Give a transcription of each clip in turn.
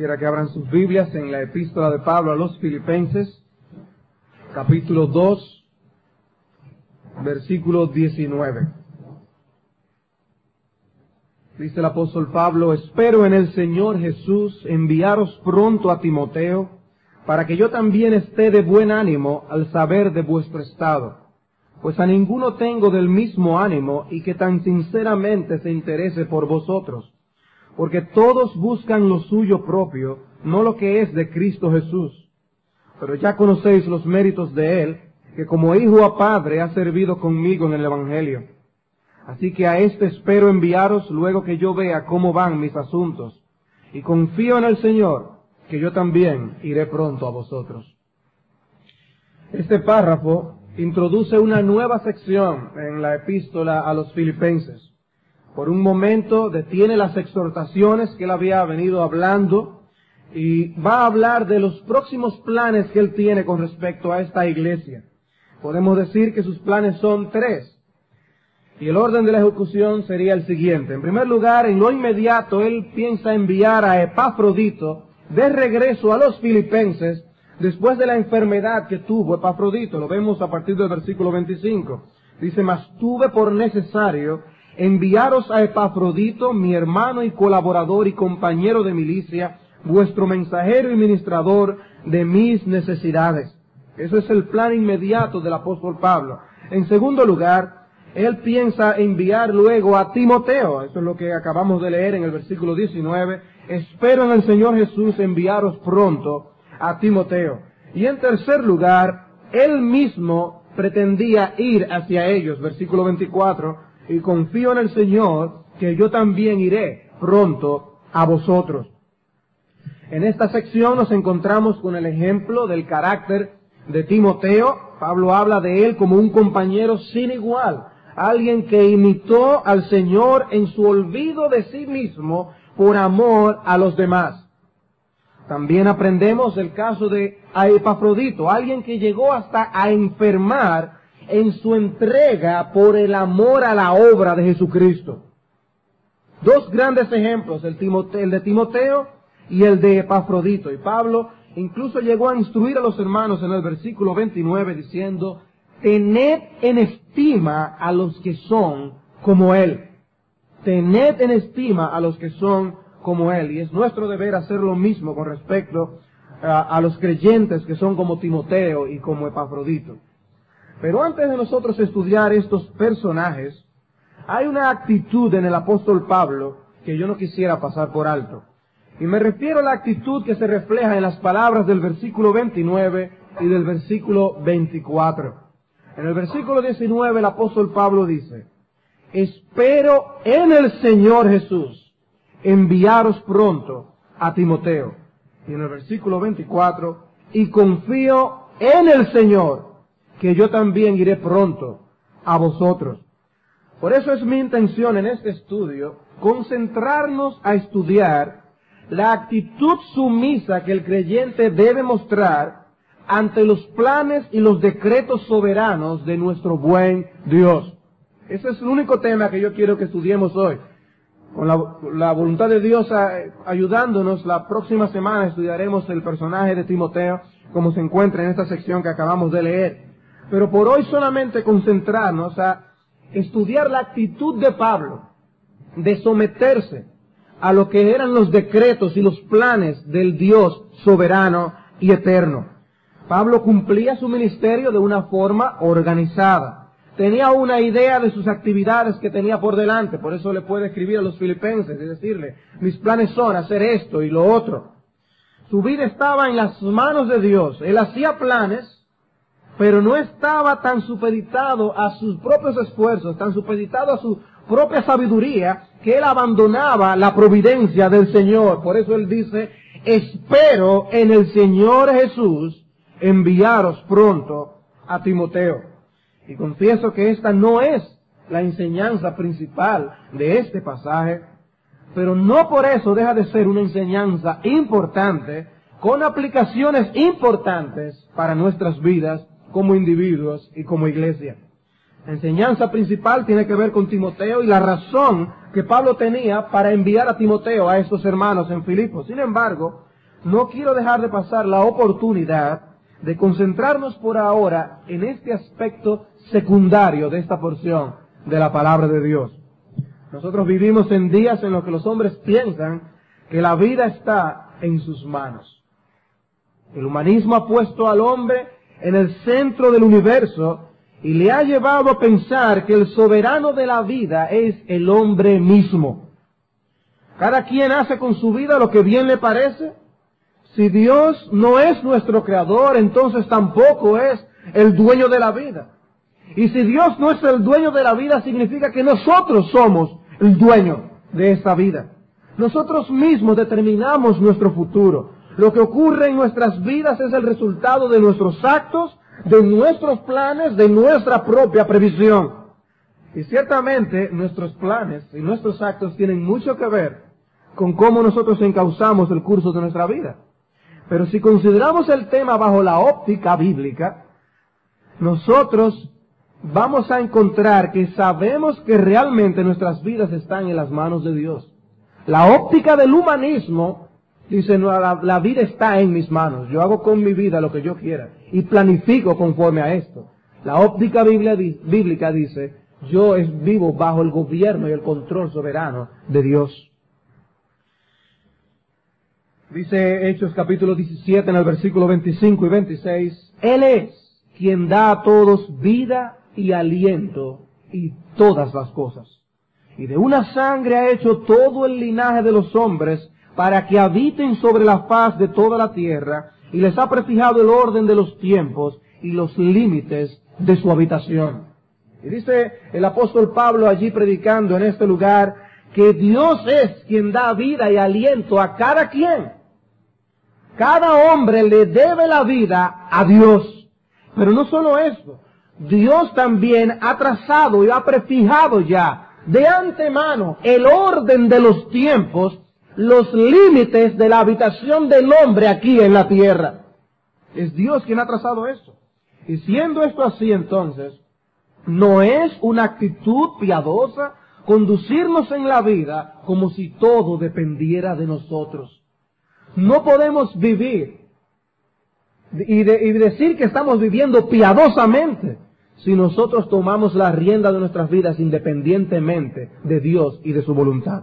Quisiera que abran sus Biblias en la epístola de Pablo a los Filipenses, capítulo 2, versículo 19. Dice el apóstol Pablo: espero en el Señor Jesús enviaros pronto a Timoteo, para que yo también esté de buen ánimo al saber de vuestro estado. Pues a ninguno tengo del mismo ánimo y que tan sinceramente se interese por vosotros. Porque todos buscan lo suyo propio, no lo que es de Cristo Jesús. Pero ya conocéis los méritos de Él, que como hijo a padre ha servido conmigo en el Evangelio. Así que a este espero enviaros luego que yo vea cómo van mis asuntos. Y confío en el Señor, que yo también iré pronto a vosotros. Este párrafo introduce una nueva sección en la epístola a los Filipenses. Por un momento detiene las exhortaciones que él había venido hablando y va a hablar de los próximos planes que él tiene con respecto a esta iglesia. Podemos decir que sus planes son tres. Y el orden de la ejecución sería el siguiente. En primer lugar, en lo inmediato, él piensa enviar a Epafrodito de regreso a los Filipenses después de la enfermedad que tuvo Epafrodito. Lo vemos a partir del versículo 25. Dice: mas tuve por necesario enviaros a Epafrodito, mi hermano y colaborador y compañero de milicia, vuestro mensajero y ministrador de mis necesidades. Ese es el plan inmediato del apóstol Pablo. En segundo lugar, él piensa enviar luego a Timoteo. Eso es lo que acabamos de leer en el versículo 19. Espero en el Señor Jesús enviaros pronto a Timoteo. Y en tercer lugar, él mismo pretendía ir hacia ellos. Versículo 24. Y confío en el Señor, que yo también iré pronto a vosotros. En esta sección nos encontramos con el ejemplo del carácter de Timoteo. Pablo habla de él como un compañero sin igual, alguien que imitó al Señor en su olvido de sí mismo por amor a los demás. También aprendemos el caso de Epafrodito, alguien que llegó hasta a enfermar en su entrega por el amor a la obra de Jesucristo. Dos grandes ejemplos, el de Timoteo y el de Epafrodito. Y Pablo incluso llegó a instruir a los hermanos en el versículo 29 diciendo: tened en estima a los que son como él. Tened en estima a los que son como él. Y es nuestro deber hacer lo mismo con respecto a los creyentes que son como Timoteo y como Epafrodito. Pero antes de nosotros estudiar estos personajes, hay una actitud en el apóstol Pablo que yo no quisiera pasar por alto. Y me refiero a la actitud que se refleja en las palabras del versículo 29 y del versículo 24. En el versículo 19 el apóstol Pablo dice: espero en el Señor Jesús enviaros pronto a Timoteo. Y en el versículo 24: y confío en el Señor, que yo también iré pronto a vosotros. Por eso es mi intención en este estudio concentrarnos a estudiar la actitud sumisa que el creyente debe mostrar ante los planes y los decretos soberanos de nuestro buen Dios. Ese es el único tema que yo quiero que estudiemos hoy. Con la voluntad de Dios ayudándonos, la próxima semana estudiaremos el personaje de Timoteo, como se encuentra en esta sección que acabamos de leer. Pero por hoy solamente concentrarnos a estudiar la actitud de Pablo de someterse a lo que eran los decretos y los planes del Dios soberano y eterno. Pablo cumplía su ministerio de una forma organizada. Tenía una idea de sus actividades que tenía por delante. Por eso le puede escribir a los filipenses y decirle: mis planes son hacer esto y lo otro. Su vida estaba en las manos de Dios. Él hacía planes, pero no estaba tan supeditado a sus propios esfuerzos, tan supeditado a su propia sabiduría, que él abandonaba la providencia del Señor. Por eso él dice: espero en el Señor Jesús enviaros pronto a Timoteo. Y confieso que esta no es la enseñanza principal de este pasaje, pero no por eso deja de ser una enseñanza importante, con aplicaciones importantes para nuestras vidas como individuos y como iglesia. La enseñanza principal tiene que ver con Timoteo y la razón que Pablo tenía para enviar a Timoteo a estos hermanos en Filipos. Sin embargo, no quiero dejar de pasar la oportunidad de concentrarnos por ahora en este aspecto secundario de esta porción de la palabra de Dios. Nosotros vivimos en días en los que los hombres piensan que la vida está en sus manos. El humanismo ha puesto al hombre en el centro del universo y le ha llevado a pensar que el soberano de la vida es el hombre mismo. Cada quien hace con su vida lo que bien le parece. Si Dios no es nuestro creador, entonces tampoco es el dueño de la vida. Y si Dios no es el dueño de la vida, significa que nosotros somos el dueño de esa vida. Nosotros mismos determinamos nuestro futuro. Lo que ocurre en nuestras vidas es el resultado de nuestros actos, de nuestros planes, de nuestra propia previsión. Y ciertamente nuestros planes y nuestros actos tienen mucho que ver con cómo nosotros encauzamos el curso de nuestra vida. Pero si consideramos el tema bajo la óptica bíblica, nosotros vamos a encontrar que sabemos que realmente nuestras vidas están en las manos de Dios. La óptica del humanismo dice, no, la vida está en mis manos, yo hago con mi vida lo que yo quiera y planifico conforme a esto. La óptica bíblica dice, yo vivo bajo el gobierno y el control soberano de Dios. Dice Hechos capítulo 17 en el versículo 25 y 26, Él es quien da a todos vida y aliento y todas las cosas. Y de una sangre ha hecho todo el linaje de los hombres para que habiten sobre la faz de toda la tierra, y les ha prefijado el orden de los tiempos y los límites de su habitación. Y dice el apóstol Pablo allí predicando en este lugar, que Dios es quien da vida y aliento a cada quien. Cada hombre le debe la vida a Dios. Pero no solo eso, Dios también ha trazado y ha prefijado ya de antemano el orden de los tiempos, los límites de la habitación del hombre aquí en la tierra. Es Dios quien ha trazado eso. Y siendo esto así, entonces, no es una actitud piadosa conducirnos en la vida como si todo dependiera de nosotros. No podemos vivir y decir que estamos viviendo piadosamente si nosotros tomamos la rienda de nuestras vidas independientemente de Dios y de su voluntad.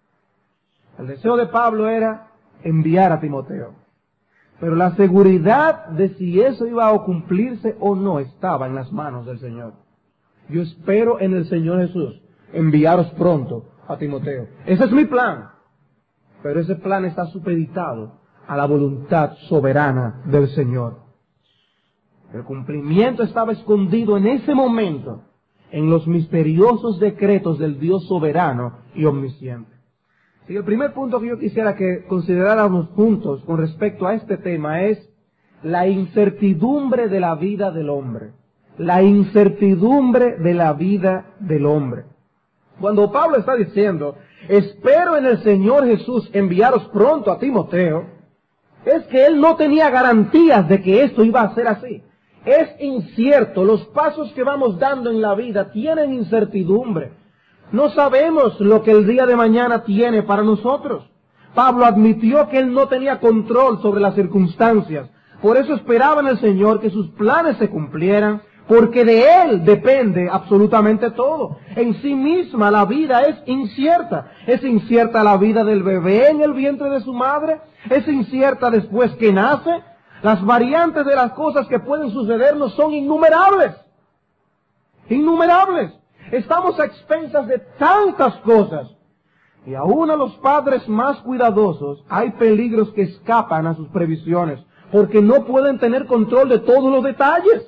El deseo de Pablo era enviar a Timoteo, pero la seguridad de si eso iba a cumplirse o no estaba en las manos del Señor. Yo espero en el Señor Jesús enviaros pronto a Timoteo. Ese es mi plan, pero ese plan está supeditado a la voluntad soberana del Señor. El cumplimiento estaba escondido en ese momento en los misteriosos decretos del Dios soberano y omnisciente. Y el primer punto que yo quisiera que consideráramos juntos con respecto a este tema es la incertidumbre de la vida del hombre. La incertidumbre de la vida del hombre. Cuando Pablo está diciendo, espero en el Señor Jesús enviaros pronto a Timoteo, es que él no tenía garantías de que esto iba a ser así. Es incierto, los pasos que vamos dando en la vida tienen incertidumbre. No sabemos lo que el día de mañana tiene para nosotros. Pablo admitió que él no tenía control sobre las circunstancias. Por eso esperaba en el Señor que sus planes se cumplieran, porque de Él depende absolutamente todo. En sí misma la vida es incierta. Es incierta la vida del bebé en el vientre de su madre. Es incierta después que nace. Las variantes de las cosas que pueden sucedernos son innumerables. Innumerables. Estamos a expensas de tantas cosas. Y aún a los padres más cuidadosos hay peligros que escapan a sus previsiones, porque no pueden tener control de todos los detalles.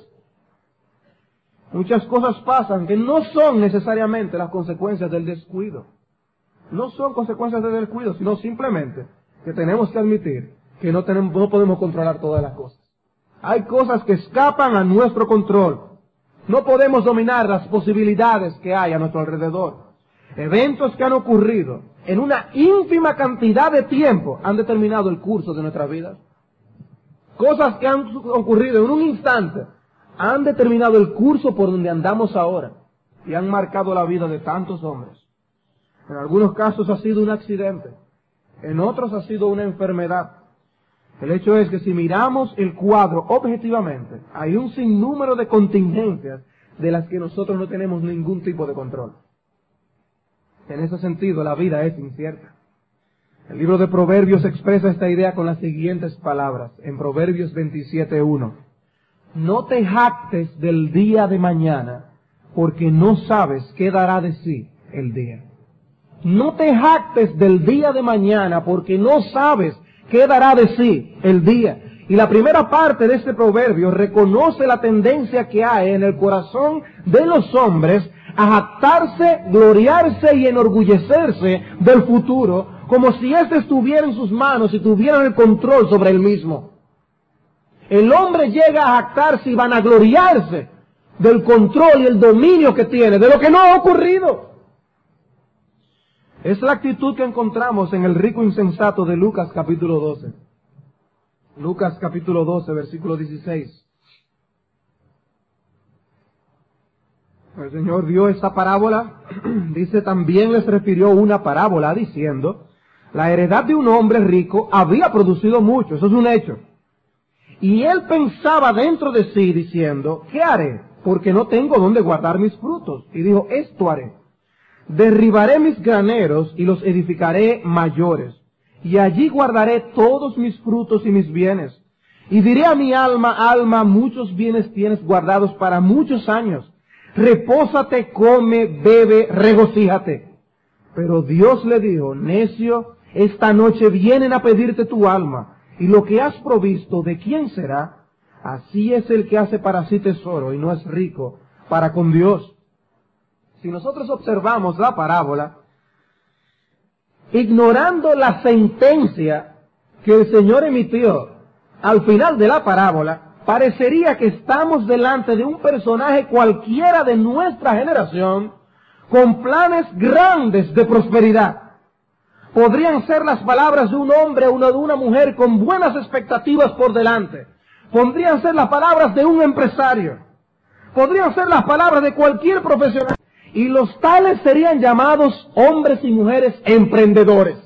Muchas cosas pasan que no son necesariamente las consecuencias del descuido. No son consecuencias del descuido, sino simplemente que tenemos que admitir que no podemos controlar todas las cosas. Hay cosas que escapan a nuestro control. No podemos dominar las posibilidades que hay a nuestro alrededor. Eventos que han ocurrido en una ínfima cantidad de tiempo han determinado el curso de nuestras vidas. Cosas que han ocurrido en un instante han determinado el curso por donde andamos ahora y han marcado la vida de tantos hombres. En algunos casos ha sido un accidente, en otros ha sido una enfermedad, El hecho es que si miramos el cuadro objetivamente, hay un sinnúmero de contingencias de las que nosotros no tenemos ningún tipo de control. En ese sentido, la vida es incierta. El libro de Proverbios expresa esta idea con las siguientes palabras, en Proverbios 27:1. No te jactes del día de mañana, porque no sabes qué dará de sí el día. No te jactes del día de mañana, porque no sabes qué dará de sí el día. Y la primera parte de este proverbio reconoce la tendencia que hay en el corazón de los hombres a jactarse, gloriarse y enorgullecerse del futuro, como si éste estuviera en sus manos y tuvieran el control sobre él mismo. El hombre llega a jactarse y vanagloriarse del control y el dominio que tiene, de lo que no ha ocurrido. Es la actitud que encontramos en el rico insensato de Lucas capítulo 12. Lucas capítulo 12, versículo 16. El Señor dio esta parábola, dice, también les refirió una parábola diciendo, la heredad de un hombre rico había producido mucho, eso es un hecho. Y él pensaba dentro de sí diciendo, ¿qué haré? Porque no tengo dónde guardar mis frutos. Y dijo, esto haré. Derribaré mis graneros y los edificaré mayores. Y allí guardaré todos mis frutos y mis bienes. Y diré a mi alma, alma, muchos bienes tienes guardados para muchos años. Repósate, come, bebe, regocíjate. Pero Dios le dijo, necio, esta noche vienen a pedirte tu alma. Y lo que has provisto, ¿de quién será? Así es el que hace para sí tesoro y no es rico para con Dios. Si nosotros observamos la parábola, ignorando la sentencia que el Señor emitió al final de la parábola, parecería que estamos delante de un personaje cualquiera de nuestra generación con planes grandes de prosperidad. Podrían ser las palabras de un hombre o de una mujer con buenas expectativas por delante. Podrían ser las palabras de un empresario. Podrían ser las palabras de cualquier profesional. Y los tales serían llamados hombres y mujeres emprendedores.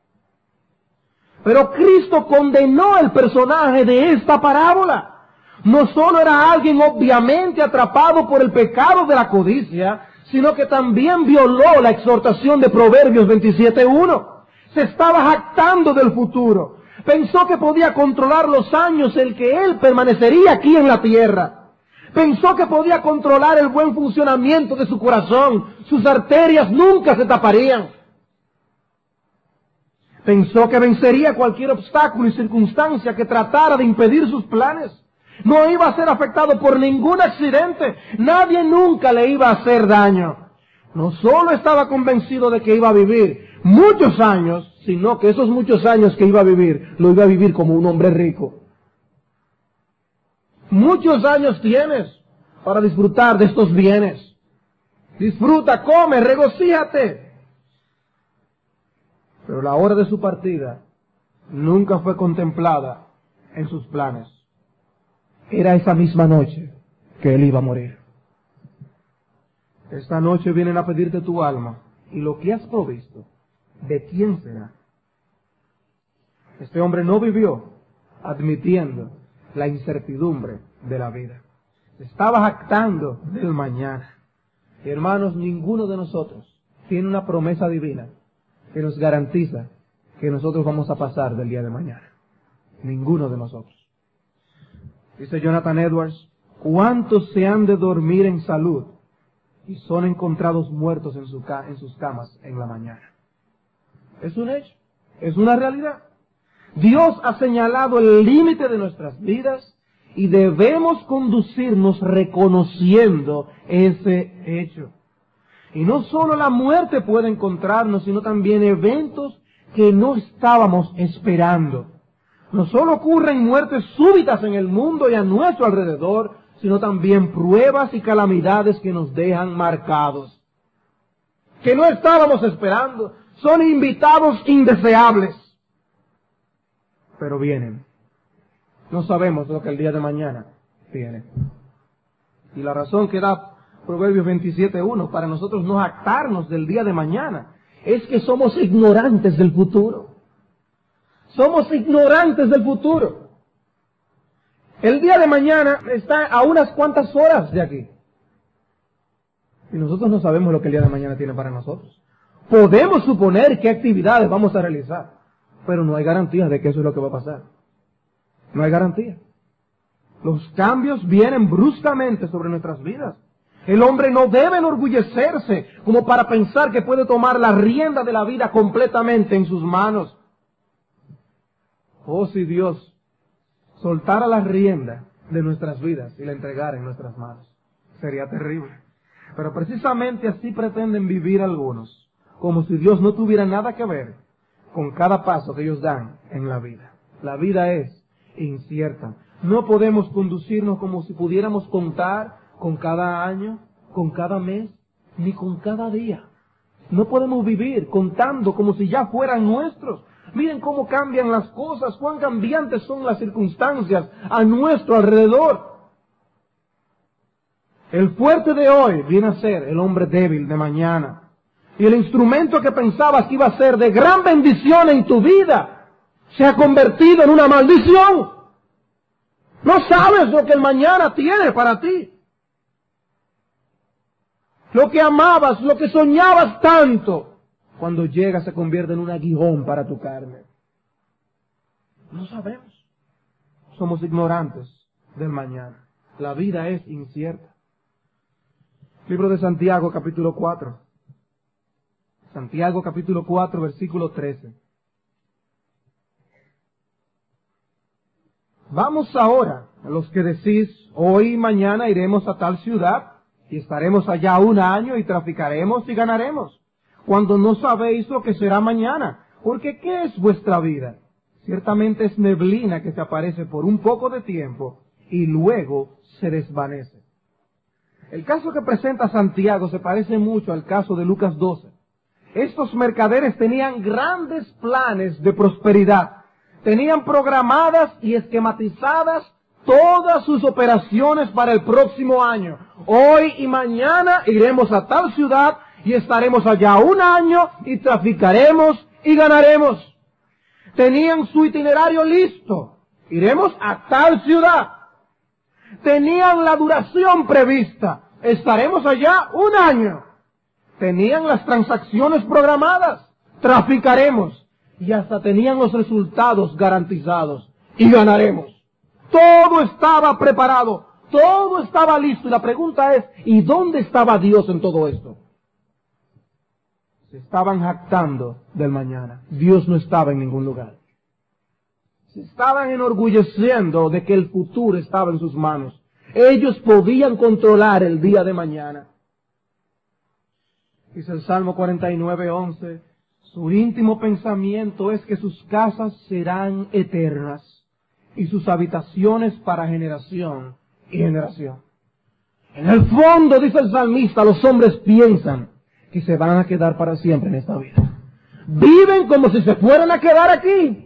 Pero Cristo condenó el personaje de esta parábola. No solo era alguien obviamente atrapado por el pecado de la codicia, sino que también violó la exhortación de Proverbios 27:1. Se estaba jactando del futuro. Pensó que podía controlar los años en que él permanecería aquí en la tierra. Pensó que podía controlar el buen funcionamiento de su corazón. Sus arterias nunca se taparían. Pensó que vencería cualquier obstáculo y circunstancia que tratara de impedir sus planes. No iba a ser afectado por ningún accidente. Nadie nunca le iba a hacer daño. No solo estaba convencido de que iba a vivir muchos años, sino que esos muchos años que iba a vivir, lo iba a vivir como un hombre rico. Muchos años tienes para disfrutar de estos bienes. Disfruta, come, regocíjate. Pero la hora de su partida nunca fue contemplada en sus planes. Era esa misma noche que él iba a morir. Esta noche vienen a pedirte tu alma, y lo que has provisto, ¿de quién será? Este hombre no vivió admitiendo la incertidumbre de la vida. Estaba jactando del mañana. Y hermanos, ninguno de nosotros tiene una promesa divina que nos garantiza que nosotros vamos a pasar del día de mañana. Ninguno de nosotros. Dice Jonathan Edwards, ¿cuántos se han de dormir en salud y son encontrados muertos en sus camas en la mañana? Es un hecho, es una realidad. Dios ha señalado el límite de nuestras vidas y debemos conducirnos reconociendo ese hecho. Y no solo la muerte puede encontrarnos, sino también eventos que no estábamos esperando. No solo ocurren muertes súbitas en el mundo y a nuestro alrededor, sino también pruebas y calamidades que nos dejan marcados, que no estábamos esperando. Son invitados indeseables, pero vienen. No sabemos lo que el día de mañana tiene. Y la razón que da Proverbios 27:1 para nosotros no jactarnos del día de mañana es que somos ignorantes del futuro. Somos ignorantes del futuro. El día de mañana está a unas cuantas horas de aquí. Y nosotros no sabemos lo que el día de mañana tiene para nosotros. Podemos suponer qué actividades vamos a realizar, pero no hay garantía de que eso es lo que va a pasar. No hay garantía. Los cambios vienen bruscamente sobre nuestras vidas. El hombre no debe enorgullecerse como para pensar que puede tomar la rienda de la vida completamente en sus manos. Oh, si Dios soltara la rienda de nuestras vidas y la entregara en nuestras manos, sería terrible. Pero precisamente así pretenden vivir algunos, como si Dios no tuviera nada que ver con cada paso que ellos dan en la vida. La vida es incierta. No podemos conducirnos como si pudiéramos contar con cada año, con cada mes, ni con cada día. No podemos vivir contando como si ya fueran nuestros. Miren cómo cambian las cosas, cuán cambiantes son las circunstancias a nuestro alrededor. El fuerte de hoy viene a ser el hombre débil de mañana. Y el instrumento que pensabas que iba a ser de gran bendición en tu vida se ha convertido en una maldición. No sabes lo que el mañana tiene para ti. Lo que amabas, lo que soñabas tanto, cuando llega se convierte en un aguijón para tu carne. No sabemos. Somos ignorantes del mañana. La vida es incierta. Libro de Santiago, capítulo 4. Santiago, capítulo 4, versículo 13. Vamos ahora, a los que decís, hoy y mañana iremos a tal ciudad, y estaremos allá un año, y traficaremos y ganaremos, cuando no sabéis lo que será mañana. Porque ¿qué es vuestra vida? Ciertamente es neblina que se aparece por un poco de tiempo, y luego se desvanece. El caso que presenta Santiago se parece mucho al caso de Lucas 12. Estos mercaderes tenían grandes planes de prosperidad. Tenían programadas y esquematizadas todas sus operaciones para el próximo año. Hoy y mañana iremos a tal ciudad y estaremos allá un año y traficaremos y ganaremos. Tenían su itinerario listo. Iremos a tal ciudad. Tenían la duración prevista. Estaremos allá un año. Tenían las transacciones programadas. Traficaremos. Y hasta tenían los resultados garantizados. Y ganaremos. Todo estaba preparado. Todo estaba listo. Y la pregunta es, ¿y dónde estaba Dios en todo esto? Se estaban jactando del mañana. Dios no estaba en ningún lugar. Se estaban enorgulleciendo de que el futuro estaba en sus manos. Ellos podían controlar el día de mañana. Dice el Salmo 49:11, su íntimo pensamiento es que sus casas serán eternas y sus habitaciones para generación y generación. En el fondo, dice el salmista, los hombres piensan que se van a quedar para siempre en esta vida. Viven como si se fueran a quedar aquí.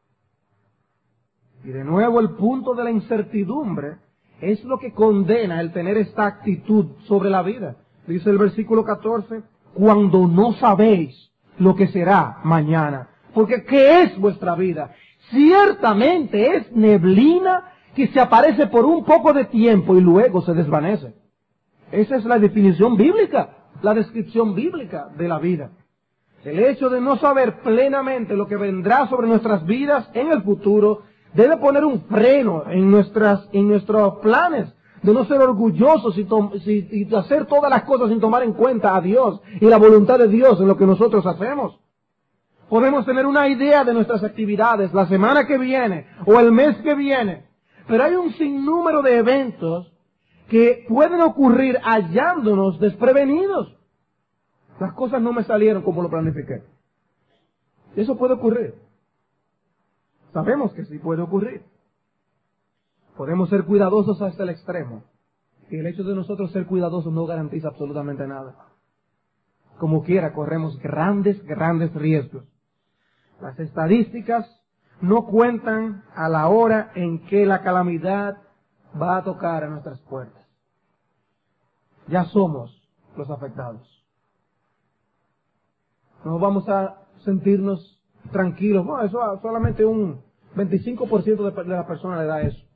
Y de nuevo el punto de la incertidumbre es lo que condena el tener esta actitud sobre la vida. Dice el versículo 14, cuando no sabéis lo que será mañana. Porque ¿qué es vuestra vida? Ciertamente es neblina que se aparece por un poco de tiempo y luego se desvanece. Esa es la definición bíblica, la descripción bíblica de la vida. El hecho de no saber plenamente lo que vendrá sobre nuestras vidas en el futuro debe poner un freno en nuestros planes, de no ser orgullosos y hacer todas las cosas sin tomar en cuenta a Dios y la voluntad de Dios en lo que nosotros hacemos. Podemos tener una idea de nuestras actividades la semana que viene o el mes que viene, pero hay un sinnúmero de eventos que pueden ocurrir hallándonos desprevenidos. Las cosas no me salieron como lo planifiqué. Eso puede ocurrir. Sabemos que sí puede ocurrir. Podemos ser cuidadosos hasta el extremo. Y el hecho de nosotros ser cuidadosos no garantiza absolutamente nada. Como quiera, corremos grandes riesgos. Las estadísticas no cuentan a la hora en que la calamidad va a tocar a nuestras puertas. Ya somos los afectados. No vamos a sentirnos tranquilos. No, eso solamente un 25% de las personas le da eso.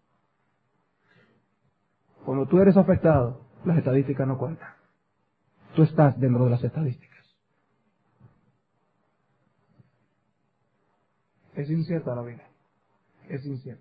Cuando tú eres afectado, las estadísticas no cuentan. Tú estás dentro de las estadísticas. Es incierta la vida. Es incierta.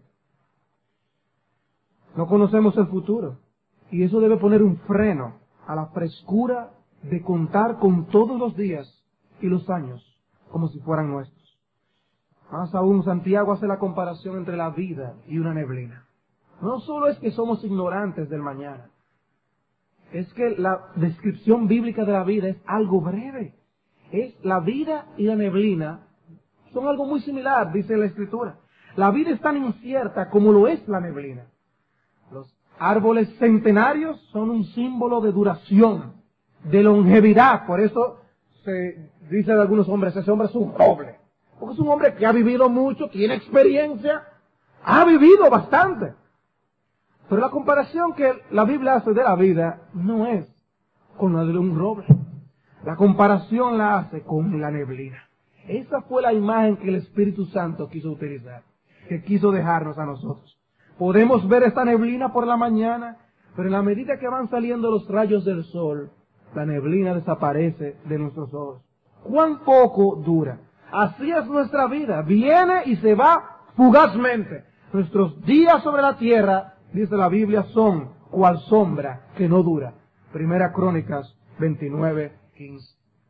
No conocemos el futuro. Y eso debe poner un freno a la frescura de contar con todos los días y los años como si fueran nuestros. Más aún, Santiago hace la comparación entre la vida y una neblina. No solo es que somos ignorantes del mañana, es que la descripción bíblica de la vida es algo breve. Es la vida y la neblina son algo muy similar, dice la Escritura. La vida es tan incierta como lo es la neblina. Los árboles centenarios son un símbolo de duración, de longevidad. Por eso se dice de algunos hombres, ese hombre es un roble. Porque es un hombre que ha vivido mucho, tiene experiencia, ha vivido bastante. Pero la comparación que la Biblia hace de la vida no es con la de un roble. La comparación la hace con la neblina. Esa fue la imagen que el Espíritu Santo quiso utilizar, que quiso dejarnos a nosotros. Podemos ver esta neblina por la mañana, pero en la medida que van saliendo los rayos del sol, la neblina desaparece de nuestros ojos. ¿Cuán poco dura? Así es nuestra vida. Viene y se va fugazmente. Nuestros días sobre la tierra, dice la Biblia, son cual sombra que no dura. Primera Crónicas 29:15.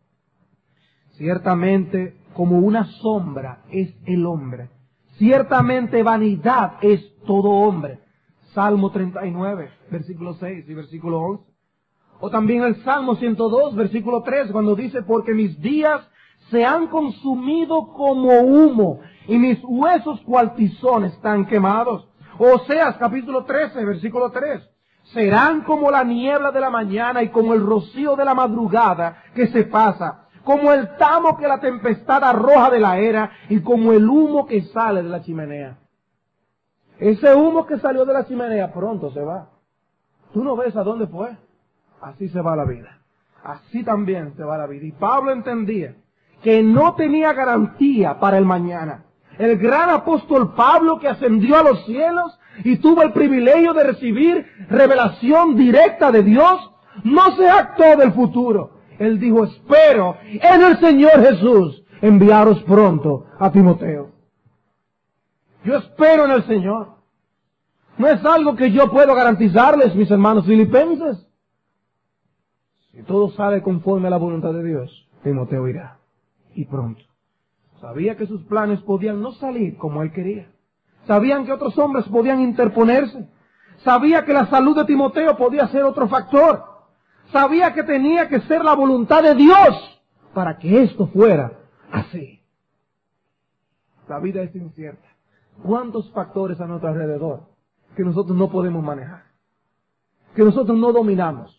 Ciertamente, como una sombra es el hombre. Ciertamente vanidad es todo hombre. Salmo 39, versículo 6 y versículo 11. O también el Salmo 102, versículo 3, cuando dice, porque mis días se han consumido como humo, y mis huesos cual tizón están quemados. Oseas capítulo 13, versículo 3. Serán como la niebla de la mañana y como el rocío de la madrugada que se pasa, como el tamo que la tempestad arroja de la era y como el humo que sale de la chimenea. Ese humo que salió de la chimenea pronto se va. Tú no ves a dónde fue. Así se va la vida. Así también se va la vida. Y Pablo entendía que no tenía garantía para el mañana. El gran apóstol Pablo, que ascendió a los cielos y tuvo el privilegio de recibir revelación directa de Dios, no se jactó del futuro. Él dijo, espero en el Señor Jesús enviaros pronto a Timoteo. Yo espero en el Señor. No es algo que yo puedo garantizarles, mis hermanos filipenses. Si todo sale conforme a la voluntad de Dios, Timoteo irá. Y pronto. Sabía que sus planes podían no salir como él quería. Sabían que otros hombres podían interponerse. Sabía que la salud de Timoteo podía ser otro factor. Sabía que tenía que ser la voluntad de Dios para que esto fuera así. La vida es incierta. ¿Cuántos factores a nuestro alrededor que nosotros no podemos manejar? Que nosotros no dominamos.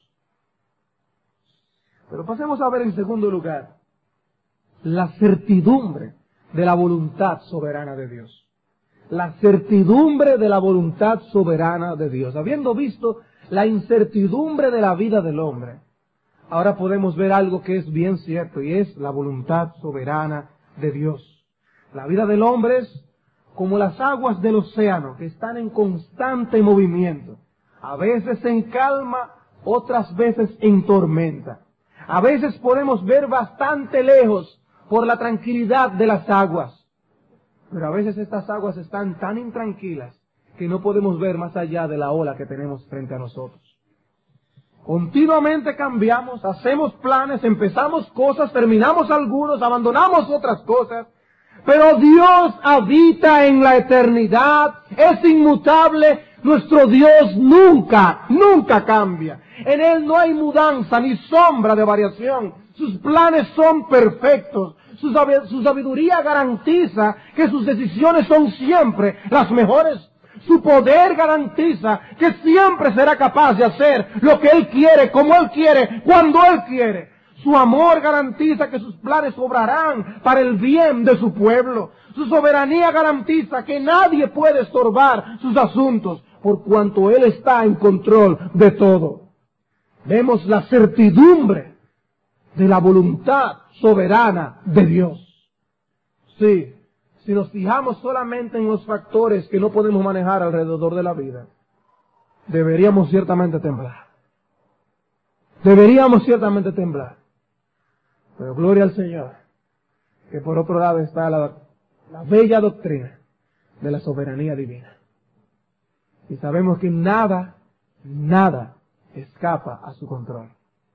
Pero pasemos a ver en segundo lugar la certidumbre de la voluntad soberana de Dios. La certidumbre de la voluntad soberana de Dios. Habiendo visto la incertidumbre de la vida del hombre, ahora podemos ver algo que es bien cierto, y es la voluntad soberana de Dios. La vida del hombre es como las aguas del océano, que están en constante movimiento. A veces en calma, otras veces en tormenta. A veces podemos ver bastante lejos por la tranquilidad de las aguas. Pero a veces estas aguas están tan intranquilas que no podemos ver más allá de la ola que tenemos frente a nosotros. Continuamente cambiamos, hacemos planes, empezamos cosas, terminamos algunos, abandonamos otras cosas. Pero Dios habita en la eternidad, es inmutable, nuestro Dios nunca cambia. En Él no hay mudanza ni sombra de variación. Sus planes son perfectos. Su sabiduría garantiza que sus decisiones son siempre las mejores. Su poder garantiza que siempre será capaz de hacer lo que Él quiere, como Él quiere, cuando Él quiere. Su amor garantiza que sus planes obrarán para el bien de su pueblo. Su soberanía garantiza que nadie puede estorbar sus asuntos, por cuanto Él está en control de todo. Vemos la certidumbre de la voluntad soberana de Dios. Sí, si nos fijamos solamente en los factores que no podemos manejar alrededor de la vida, deberíamos ciertamente temblar. Deberíamos ciertamente temblar. Pero gloria al Señor, que por otro lado está la bella doctrina de la soberanía divina. Y sabemos que nada escapa a su control.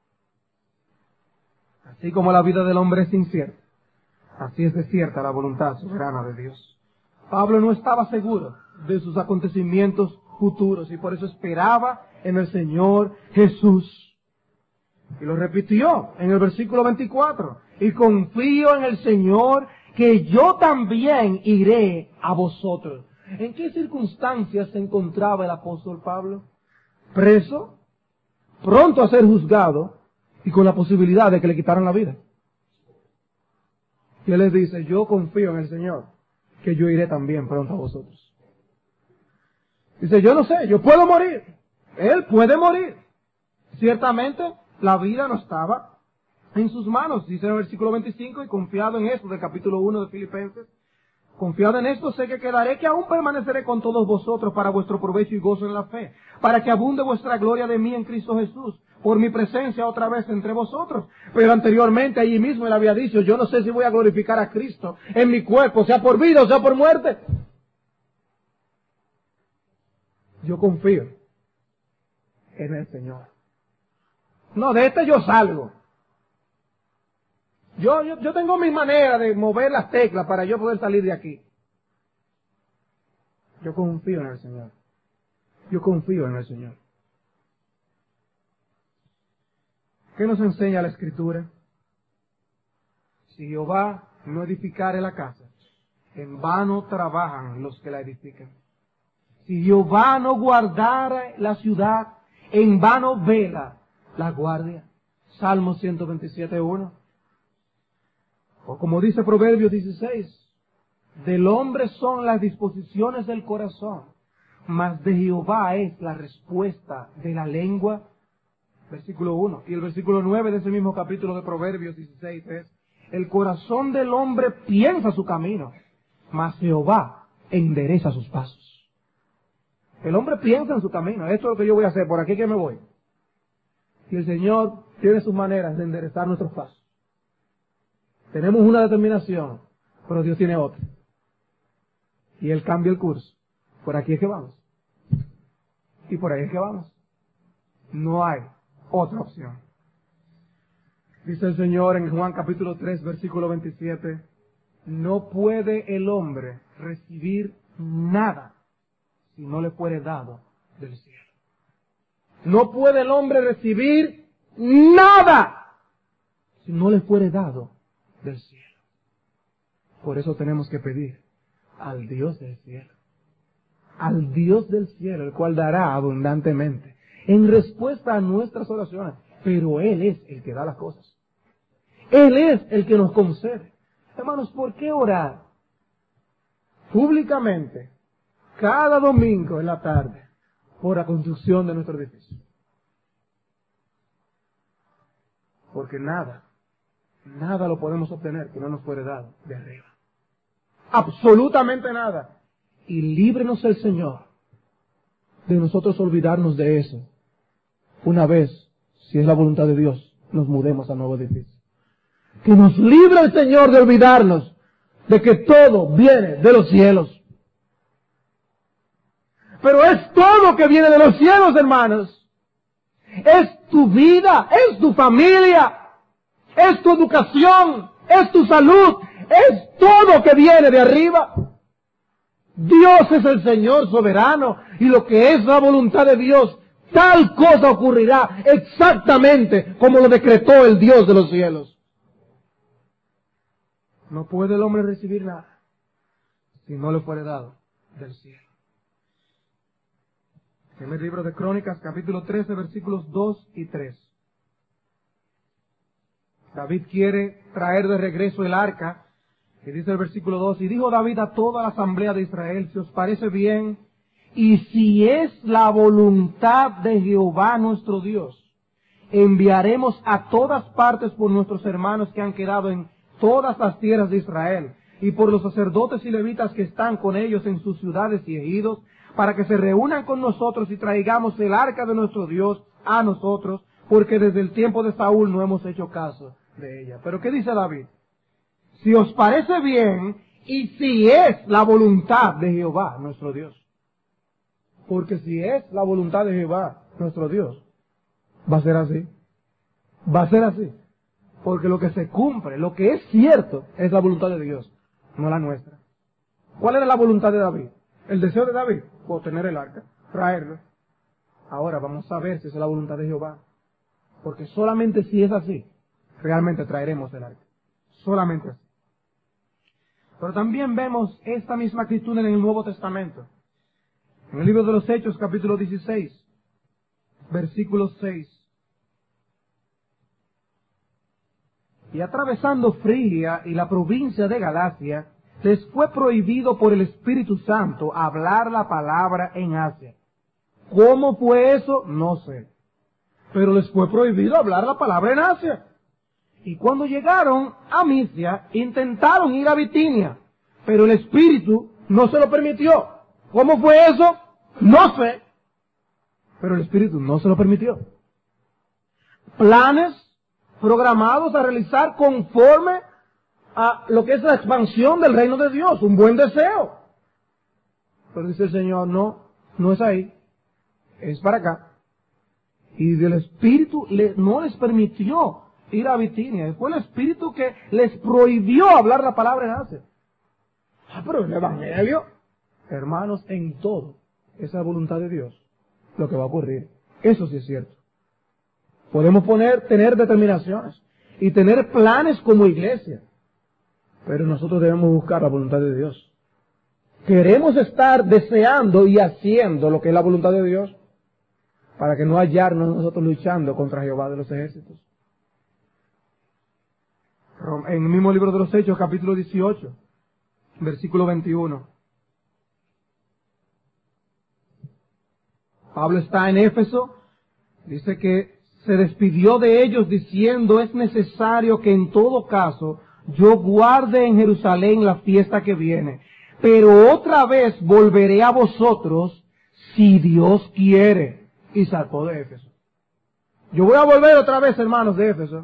Así como la vida del hombre es incierta, así es descierta la voluntad soberana de Dios. Pablo no estaba seguro de sus acontecimientos futuros y por eso esperaba en el Señor Jesús. Y lo repitió en el versículo 24. Y confío en el Señor que yo también iré a vosotros. ¿En qué circunstancias se encontraba el apóstol Pablo? Preso, pronto a ser juzgado y con la posibilidad de que le quitaran la vida. Y él les dice, yo confío en el Señor que yo iré también pronto a vosotros. Dice, yo no sé, yo puedo morir. Él puede morir. Ciertamente, la vida no estaba en sus manos, dice en el versículo 25, y confiado en esto del capítulo 1 de Filipenses, confiado en esto sé que quedaré, que aún permaneceré con todos vosotros para vuestro provecho y gozo en la fe, para que abunde vuestra gloria de mí en Cristo Jesús, por mi presencia otra vez entre vosotros. Pero anteriormente allí mismo él había dicho, yo no sé si voy a glorificar a Cristo en mi cuerpo, sea por vida o sea por muerte. Yo confío en el Señor. No, de este yo salgo. Yo tengo mi manera de mover las teclas para yo poder salir de aquí. Yo confío en el Señor. Yo confío en el Señor. ¿Qué nos enseña la Escritura? Si Jehová no edificare la casa, en vano trabajan los que la edifican. Si Jehová no guardara la ciudad, en vano vela la guardia. Salmo 127:1. O como dice Proverbios 16, del hombre son las disposiciones del corazón, mas de Jehová es la respuesta de la lengua. Versículo 1. Y el versículo 9 de ese mismo capítulo de Proverbios 16 es, el corazón del hombre piensa su camino, mas Jehová endereza sus pasos. El hombre piensa en su camino, esto es lo que yo voy a hacer, por aquí que me voy. Y el Señor tiene sus maneras de enderezar nuestros pasos. Tenemos una determinación, pero Dios tiene otra. Y Él cambia el curso. Por aquí es que vamos. Y por ahí es que vamos. No hay otra opción. Dice el Señor en Juan capítulo 3, versículo 27, no puede el hombre recibir nada si no le fuere dado del cielo. No puede el hombre recibir nada si no le fuere dado del cielo. Por eso tenemos que pedir al Dios del cielo. Al Dios del cielo, el cual dará abundantemente en respuesta a nuestras oraciones. Pero Él es el que da las cosas. Él es el que nos concede. Hermanos, ¿por qué orar públicamente cada domingo en la tarde por la construcción de nuestro edificio? Porque nada lo podemos obtener que no nos fuere dado de arriba. Absolutamente nada. Y líbrenos el Señor de nosotros olvidarnos de eso. Una vez, si es la voluntad de Dios, nos mudemos al nuevo edificio. Que nos libre el Señor de olvidarnos de que todo viene de los cielos. Pero es todo que viene de los cielos, hermanos. Es tu vida, es tu familia, es tu educación, es tu salud, es todo que viene de arriba. Dios es el Señor soberano y lo que es la voluntad de Dios, tal cosa ocurrirá exactamente como lo decretó el Dios de los cielos. No puede el hombre recibir nada si no le fuere dado del cielo. Primer libro de Crónicas, capítulo 13, versículos 2 y 3. David quiere traer de regreso el arca, que dice el versículo 2, y dijo David a toda la asamblea de Israel, si os parece bien, y si es la voluntad de Jehová nuestro Dios, enviaremos a todas partes por nuestros hermanos que han quedado en todas las tierras de Israel, y por los sacerdotes y levitas que están con ellos en sus ciudades y ejidos, para que se reúnan con nosotros y traigamos el arca de nuestro Dios a nosotros, porque desde el tiempo de Saúl no hemos hecho caso de ella. Pero ¿qué dice David? Si os parece bien, y si es la voluntad de Jehová, nuestro Dios. Porque si es la voluntad de Jehová, nuestro Dios, va a ser así. Va a ser así. Porque lo que se cumple, lo que es cierto, es la voluntad de Dios, no la nuestra. ¿Cuál era la voluntad de David? El deseo de David, obtener el arca, traerlo. Ahora vamos a ver si es la voluntad de Jehová. Porque solamente si es así, realmente traeremos el arca. Solamente así. Pero también vemos esta misma actitud en el Nuevo Testamento. En el libro de los Hechos, capítulo 16, versículo 6. Y atravesando Frigia y la provincia de Galacia, les fue prohibido por el Espíritu Santo hablar la palabra en Asia. ¿Cómo fue eso? No sé. Pero les fue prohibido hablar la palabra en Asia. Y cuando llegaron a Misia, intentaron ir a Bitinia, pero el Espíritu no se lo permitió. ¿Cómo fue eso? No sé. Pero el Espíritu no se lo permitió. Planes programados a realizar conforme a lo que es la expansión del reino de Dios, un buen deseo. Pero dice el Señor, no es ahí, es para acá. Y el Espíritu no les permitió ir a Bitinia. Fue el Espíritu que les prohibió hablar la palabra en Asia. Pero el Evangelio, hermanos, en todo, esa es la voluntad de Dios, lo que va a ocurrir. Eso sí es cierto. Podemos tener determinaciones y tener planes como iglesia, pero nosotros debemos buscar la voluntad de Dios. Queremos estar deseando y haciendo lo que es la voluntad de Dios, para que no hallarnos nosotros luchando contra Jehová de los ejércitos. En el mismo libro de los Hechos, capítulo 18, versículo 21. Pablo está en Éfeso, dice que se despidió de ellos diciendo, es necesario que en todo caso yo guarde en Jerusalén la fiesta que viene, pero otra vez volveré a vosotros si Dios quiere. Y zarpó de Éfeso. Yo voy a volver otra vez, hermanos, de Éfeso,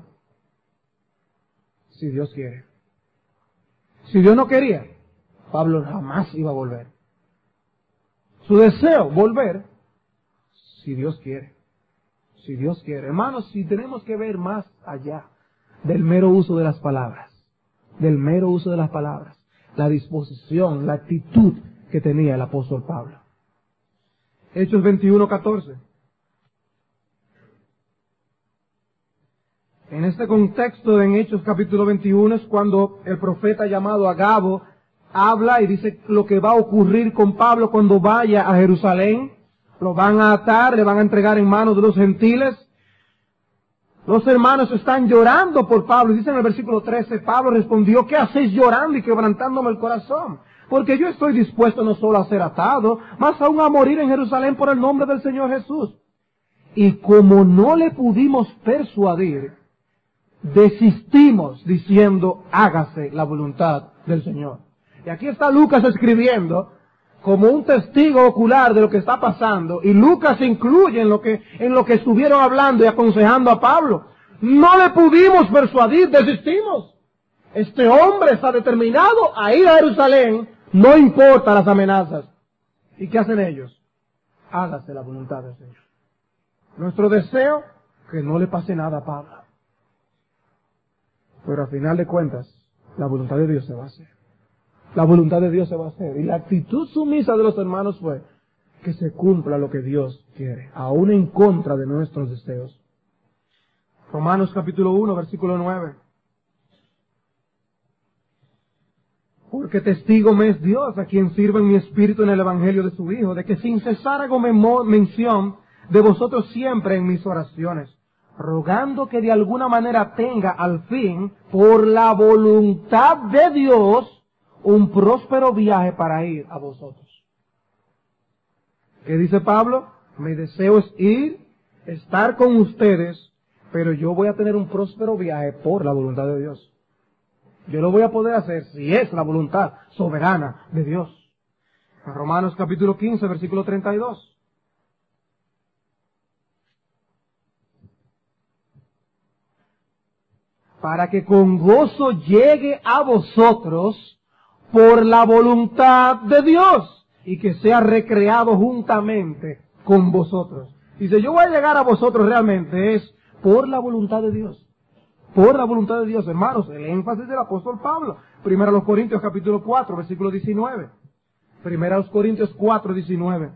si Dios quiere. Si Dios no quería, Pablo jamás iba a volver. Su deseo, volver, si Dios quiere. Si Dios quiere. Hermanos, si tenemos que ver más allá del mero uso de las palabras, la disposición, la actitud que tenía el apóstol Pablo. Hechos 21:14. En este contexto, en Hechos capítulo 21, es cuando el profeta llamado Agabo habla y dice lo que va a ocurrir con Pablo cuando vaya a Jerusalén. Lo van a atar, le van a entregar en manos de los gentiles. Los hermanos están llorando por Pablo. Dice en el versículo 13, Pablo respondió, ¿qué hacéis llorando y quebrantándome el corazón? Porque yo estoy dispuesto no solo a ser atado, más aún a morir en Jerusalén por el nombre del Señor Jesús. Y como no le pudimos persuadir, desistimos diciendo, hágase la voluntad del Señor. Y aquí está Lucas escribiendo como un testigo ocular de lo que está pasando, y Lucas se incluye en lo que estuvieron hablando y aconsejando a Pablo. No le pudimos persuadir, desistimos. Este hombre está determinado a ir a Jerusalén, no importa las amenazas. ¿Y qué hacen ellos? Hágase la voluntad del Señor. Nuestro deseo, que no le pase nada a Pablo. Pero al final de cuentas, la voluntad de Dios se va a hacer. La voluntad de Dios se va a hacer. Y la actitud sumisa de los hermanos fue que se cumpla lo que Dios quiere, aún en contra de nuestros deseos. Romanos capítulo 1, versículo 9. Porque testigo me es Dios, a quien sirve en mi espíritu en el evangelio de su Hijo, de que sin cesar hago mención de vosotros siempre en mis oraciones, rogando que de alguna manera tenga al fin, por la voluntad de Dios, un próspero viaje para ir a vosotros. ¿Qué dice Pablo? Mi deseo es ir, estar con ustedes, pero yo voy a tener un próspero viaje por la voluntad de Dios. Yo lo voy a poder hacer si es la voluntad soberana de Dios. En Romanos capítulo 15, versículo 32. Para que con gozo llegue a vosotros por la voluntad de Dios y que sea recreado juntamente con vosotros. Dice, yo voy a llegar a vosotros realmente es por la voluntad de Dios. Por la voluntad de Dios, hermanos, el énfasis del apóstol Pablo. Primero a los Corintios capítulo 4, versículo 19. Primero a los Corintios 4, 19.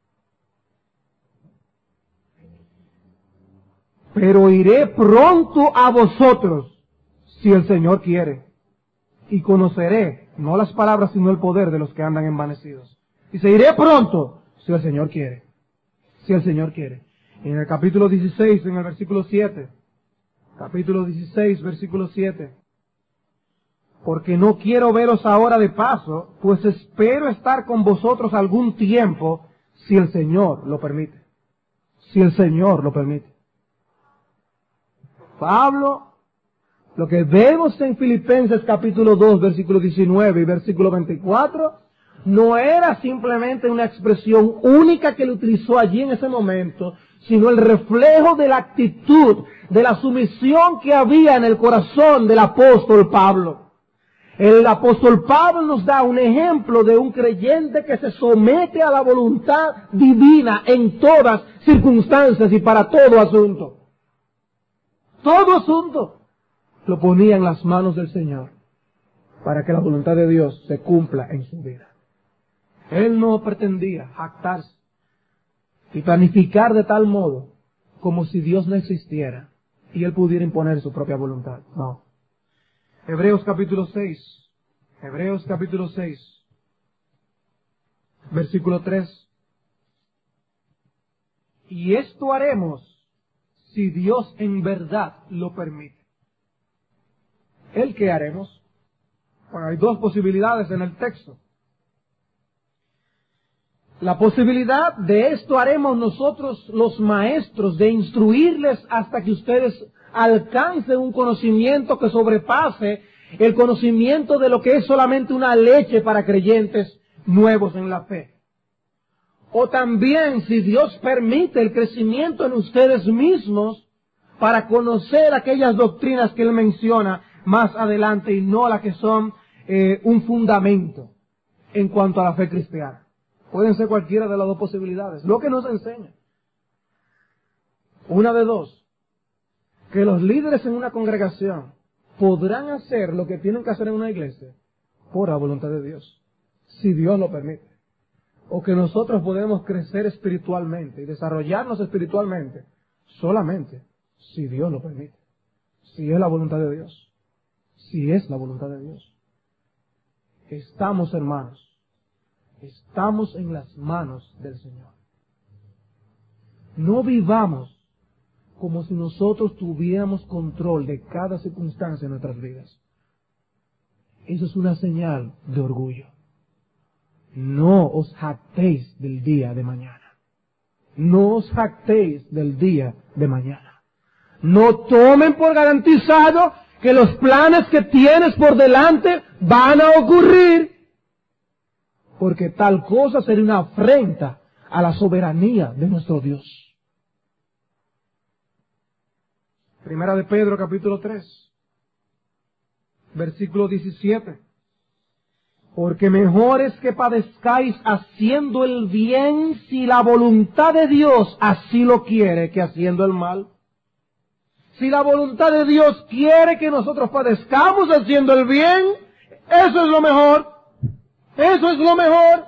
Pero iré pronto a vosotros, si el Señor quiere, y conoceré, no las palabras, sino el poder de los que andan envanecidos. Dice, iré pronto, si el Señor quiere. Si el Señor quiere. En el capítulo 16, en el versículo 7. Capítulo 16, versículo 7. Porque no quiero veros ahora de paso, pues espero estar con vosotros algún tiempo, si el Señor lo permite. Si el Señor lo permite. Pablo, lo que vemos en Filipenses capítulo 2, versículo 19 y versículo 24, no era simplemente una expresión única que él utilizó allí en ese momento, sino el reflejo de la actitud, de la sumisión que había en el corazón del apóstol Pablo. El apóstol Pablo nos da un ejemplo de un creyente que se somete a la voluntad divina en todas circunstancias y para todo asunto. Todo asunto lo ponía en las manos del Señor para que la voluntad de Dios se cumpla en su vida. Él no pretendía jactarse y planificar de tal modo como si Dios no existiera y él pudiera imponer su propia voluntad. No. Hebreos capítulo 6. Hebreos capítulo 6. Versículo 3. Y esto haremos si Dios en verdad lo permite. ¿El qué haremos? Bueno, hay dos posibilidades en el texto. La posibilidad de esto haremos nosotros los maestros, de instruirles hasta que ustedes alcancen un conocimiento que sobrepase el conocimiento de lo que es solamente una leche para creyentes nuevos en la fe. O también, si Dios permite, el crecimiento en ustedes mismos para conocer aquellas doctrinas que Él menciona más adelante y no las que son un fundamento en cuanto a la fe cristiana. Pueden ser cualquiera de las dos posibilidades. Lo que nos enseña. Una de dos. Que los líderes en una congregación podrán hacer lo que tienen que hacer en una iglesia por la voluntad de Dios, si Dios lo permite. O que nosotros podemos crecer espiritualmente y desarrollarnos espiritualmente solamente si Dios lo permite. Si es la voluntad de Dios. Si es la voluntad de Dios. Estamos, hermanos, estamos en las manos del Señor. No vivamos como si nosotros tuviéramos control de cada circunstancia en nuestras vidas. Eso es una señal de orgullo. No os jactéis del día de mañana. No os jactéis del día de mañana. No tomen por garantizado que los planes que tienes por delante van a ocurrir, porque tal cosa sería una afrenta a la soberanía de nuestro Dios. Primera de Pedro, capítulo 3, versículo 17. Porque mejor es que padezcáis haciendo el bien, si la voluntad de Dios así lo quiere, que haciendo el mal. Si la voluntad de Dios quiere que nosotros padezcamos haciendo el bien, eso es lo mejor. Eso es lo mejor.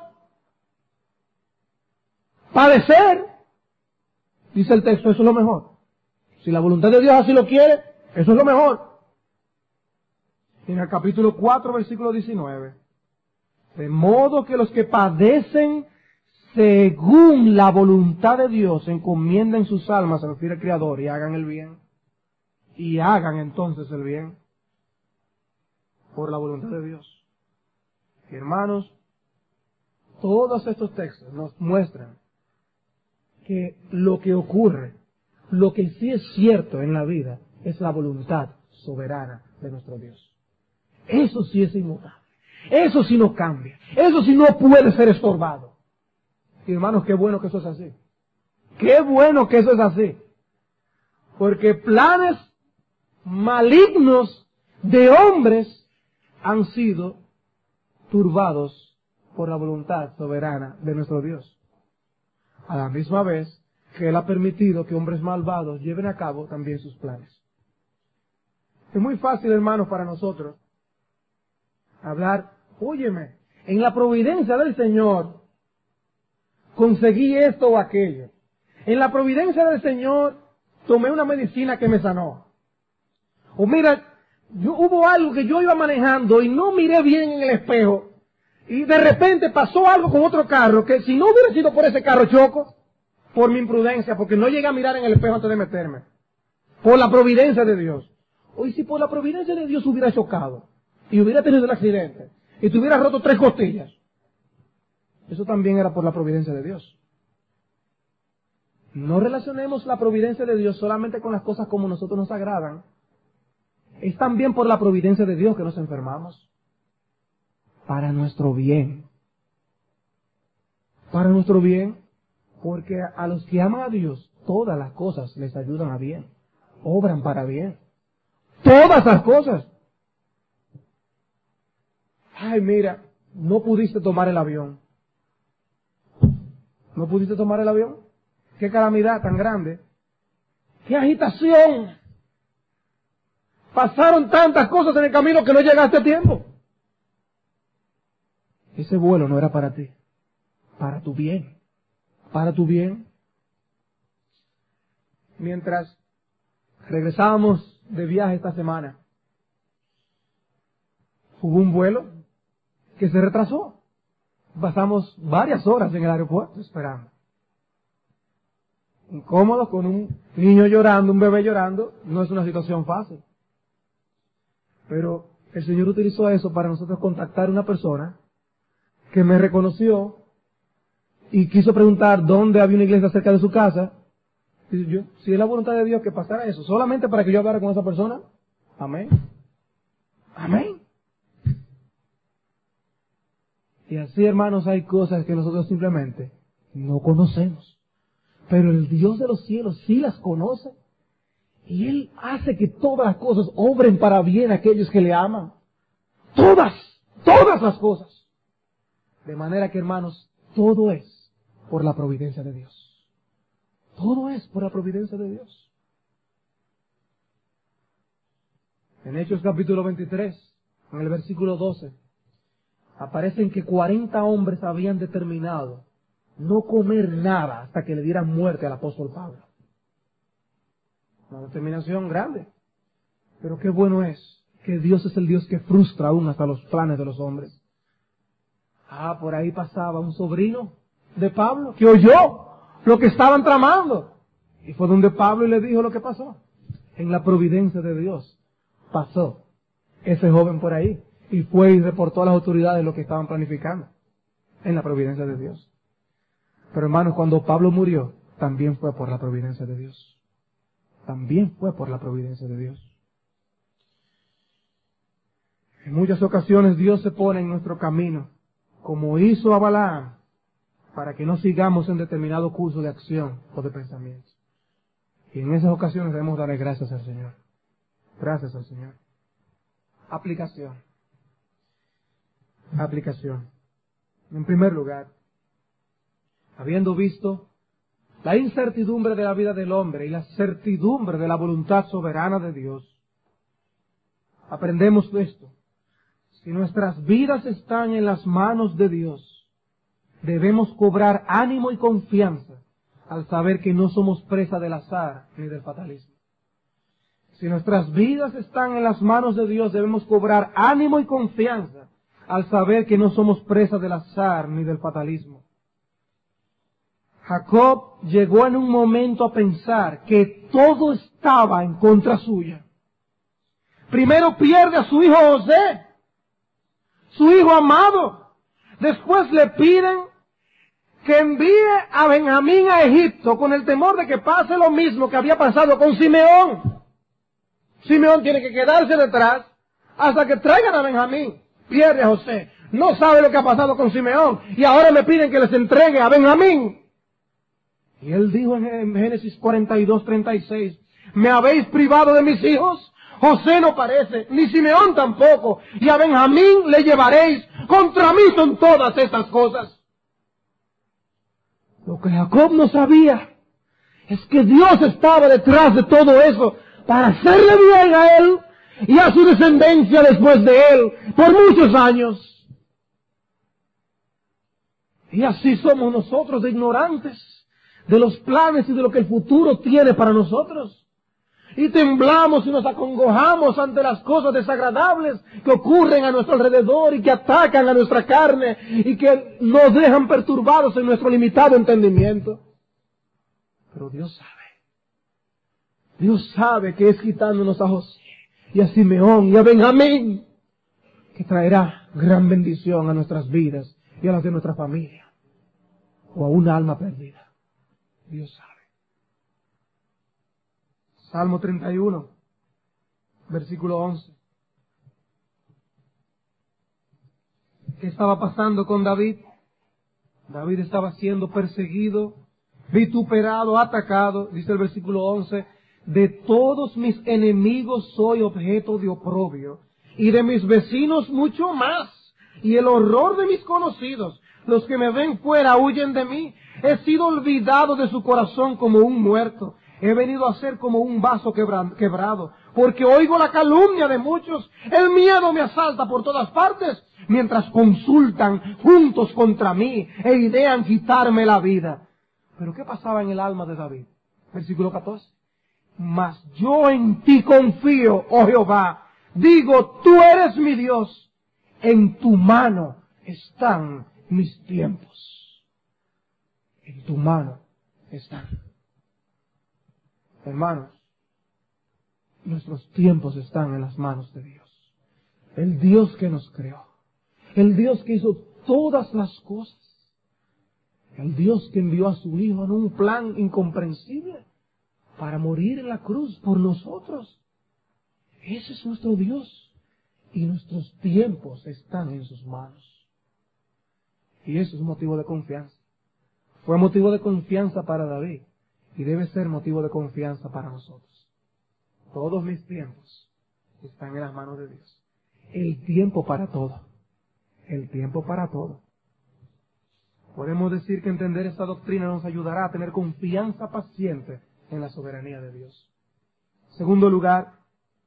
Padecer, dice el texto, eso es lo mejor. Si la voluntad de Dios así lo quiere, eso es lo mejor. En el capítulo 4, versículo 19. De modo que los que padecen según la voluntad de Dios encomienden sus almas al fiel Creador y hagan el bien. Y hagan entonces el bien por la voluntad de Dios. Y hermanos, todos estos textos nos muestran que lo que ocurre, lo que sí es cierto en la vida, es la voluntad soberana de nuestro Dios. Eso sí es inmutable. Eso sí no cambia. Eso sí no puede ser estorbado. Y hermanos, qué bueno que eso es así. Qué bueno que eso es así. Porque planes malignos de hombres han sido turbados por la voluntad soberana de nuestro Dios. A la misma vez que Él ha permitido que hombres malvados lleven a cabo también sus planes. Es muy fácil, hermanos, para nosotros hablar, óyeme, en la providencia del Señor conseguí esto o aquello. En la providencia del Señor tomé una medicina que me sanó. O mira, hubo algo que yo iba manejando y no miré bien en el espejo. Y de repente pasó algo con otro carro que si no hubiera sido por ese carro choco, por mi imprudencia, porque no llegué a mirar en el espejo antes de meterme. Por la providencia de Dios. Hoy si por la providencia de Dios hubiera chocado y hubiera tenido el accidente y te hubiera roto 3 costillas, eso también era por la providencia de Dios. No relacionemos la providencia de Dios solamente con las cosas como nosotros nos agradan. Es también por la providencia de Dios que nos enfermamos. Para nuestro bien. Para nuestro bien. Porque a los que aman a Dios, todas las cosas les ayudan a bien. Obran para bien. Todas las cosas. Ay, mira, no pudiste tomar el avión. ¿No pudiste tomar el avión? Qué calamidad tan grande. Qué agitación. Pasaron tantas cosas en el camino que no llegaste a tiempo. Ese vuelo no era para ti. Para tu bien. Para tu bien. Mientras regresábamos de viaje esta semana, hubo un vuelo que se retrasó. Pasamos varias horas en el aeropuerto esperando. Incómodos, con un niño llorando, un bebé llorando, no es una situación fácil. Pero el Señor utilizó eso para nosotros contactar a una persona que me reconoció y quiso preguntar dónde había una iglesia cerca de su casa. Y yo, si es la voluntad de Dios que pasara eso, solamente para que yo hablara con esa persona, amén. Amén. Y así, hermanos, hay cosas que nosotros simplemente no conocemos. Pero el Dios de los cielos sí las conoce. Y Él hace que todas las cosas obren para bien a aquellos que le aman. Todas las cosas. De manera que, hermanos, todo es por la providencia de Dios. Todo es por la providencia de Dios. En Hechos capítulo 23, en el versículo 12, aparecen que 40 hombres habían determinado no comer nada hasta que le dieran muerte al apóstol Pablo. Una determinación grande. Pero qué bueno es que Dios es el Dios que frustra aún hasta los planes de los hombres. Por ahí pasaba un sobrino de Pablo que oyó lo que estaban tramando. Y fue donde Pablo y le dijo lo que pasó. En la providencia de Dios pasó ese joven por ahí y fue y reportó a las autoridades lo que estaban planificando. En la providencia de Dios. Pero hermanos, cuando Pablo murió, también fue por la providencia de Dios. También fue por la providencia de Dios. En muchas ocasiones Dios se pone en nuestro camino, como hizo a Balaam, para que no sigamos en determinado curso de acción o de pensamiento. Y en esas ocasiones debemos darle gracias al Señor. Gracias al Señor. Aplicación. Aplicación. En primer lugar, habiendo visto la incertidumbre de la vida del hombre y la certidumbre de la voluntad soberana de Dios, aprendemos de esto. Si nuestras vidas están en las manos de Dios, debemos cobrar ánimo y confianza al saber que no somos presa del azar ni del fatalismo. Si nuestras vidas están en las manos de Dios, debemos cobrar ánimo y confianza al saber que no somos presa del azar ni del fatalismo. Jacob llegó en un momento a pensar que todo estaba en contra suya. Primero pierde a su hijo José, su hijo amado. Después le piden que envíe a Benjamín a Egipto con el temor de que pase lo mismo que había pasado con Simeón. Simeón tiene que quedarse detrás hasta que traigan a Benjamín. Pierde a José. No sabe lo que ha pasado con Simeón. Y ahora me piden que les entregue a Benjamín. Y él dijo en Génesis 42:36, ¿me habéis privado de mis hijos? José no parece, ni Simeón tampoco. Y a Benjamín le llevaréis. Contra mí son todas estas cosas. Lo que Jacob no sabía es que Dios estaba detrás de todo eso para hacerle bien a él y a su descendencia después de él por muchos años. Y así somos nosotros de ignorantes de los planes y de lo que el futuro tiene para nosotros. Y temblamos y nos acongojamos ante las cosas desagradables que ocurren a nuestro alrededor y que atacan a nuestra carne y que nos dejan perturbados en nuestro limitado entendimiento. Pero Dios sabe. Dios sabe que es quitándonos a José y a Simeón y a Benjamín que traerá gran bendición a nuestras vidas y a las de nuestra familia o a una alma perdida. Dios sabe. Salmo 31, versículo 11. ¿Qué estaba pasando con David? David estaba siendo perseguido, vituperado, atacado, dice el versículo 11, de todos mis enemigos soy objeto de oprobio, y de mis vecinos mucho más, y el horror de mis conocidos, los que me ven fuera huyen de mí. He sido olvidado de su corazón como un muerto. He venido a ser como un vaso quebrado, porque oigo la calumnia de muchos. El miedo me asalta por todas partes, mientras consultan juntos contra mí e idean quitarme la vida. ¿Pero qué pasaba en el alma de David? Versículo 14. Mas yo en ti confío, oh Jehová. Digo, tú eres mi Dios. En tu mano están mis tiempos. En tu mano están. Hermanos, nuestros tiempos están en las manos de Dios. El Dios que nos creó. El Dios que hizo todas las cosas. El Dios que envió a su Hijo en un plan incomprensible para morir en la cruz por nosotros. Ese es nuestro Dios. Y nuestros tiempos están en sus manos. Y eso es motivo de confianza. Fue motivo de confianza para David. Y debe ser motivo de confianza para nosotros. Todos mis tiempos están en las manos de Dios. El tiempo para todo. El tiempo para todo. Podemos decir que entender esta doctrina nos ayudará a tener confianza paciente en la soberanía de Dios. En segundo lugar,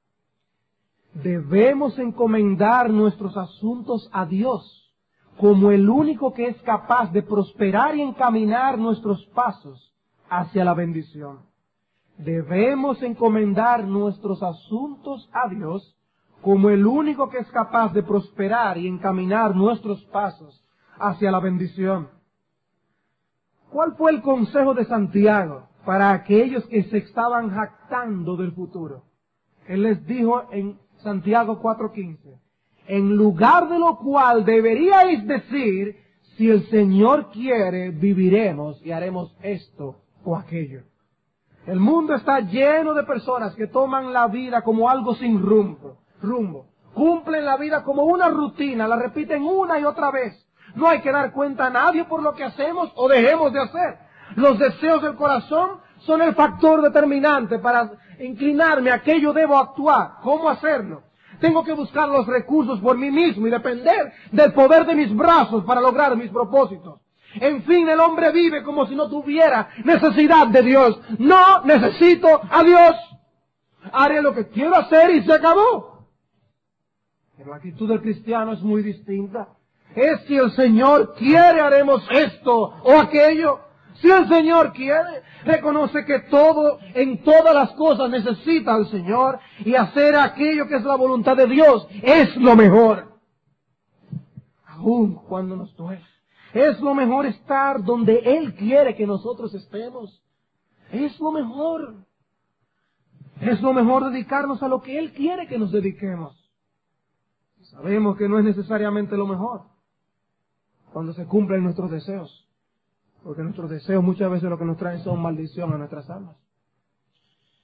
debemos encomendar nuestros asuntos a Dios como el único que es capaz de prosperar y encaminar nuestros pasos hacia la bendición. Debemos encomendar nuestros asuntos a Dios como el único que es capaz de prosperar y encaminar nuestros pasos hacia la bendición. ¿Cuál fue el consejo de Santiago para aquellos que se estaban jactando del futuro? Él les dijo en Santiago 4:15, en lugar de lo cual deberíais decir, si el Señor quiere, viviremos y haremos esto o aquello. El mundo está lleno de personas que toman la vida como algo sin rumbo. Cumplen la vida como una rutina, la repiten una y otra vez. No hay que dar cuenta a nadie por lo que hacemos o dejemos de hacer. Los deseos del corazón son el factor determinante para inclinarme a qué yo debo actuar, cómo hacerlo. Tengo que buscar los recursos por mí mismo y depender del poder de mis brazos para lograr mis propósitos. En fin, el hombre vive como si no tuviera necesidad de Dios. No necesito a Dios. Haré lo que quiero hacer y se acabó. Pero la actitud del cristiano es muy distinta. Es si el Señor quiere, haremos esto o aquello. Si el Señor quiere, reconoce que todo, en todas las cosas necesita al Señor y hacer aquello que es la voluntad de Dios es lo mejor. Aún cuando nos duele. Es lo mejor estar donde Él quiere que nosotros estemos. Es lo mejor. Es lo mejor dedicarnos a lo que Él quiere que nos dediquemos. Sabemos que no es necesariamente lo mejor cuando se cumplen nuestros deseos. Porque nuestros deseos muchas veces lo que nos traen son maldición a nuestras almas.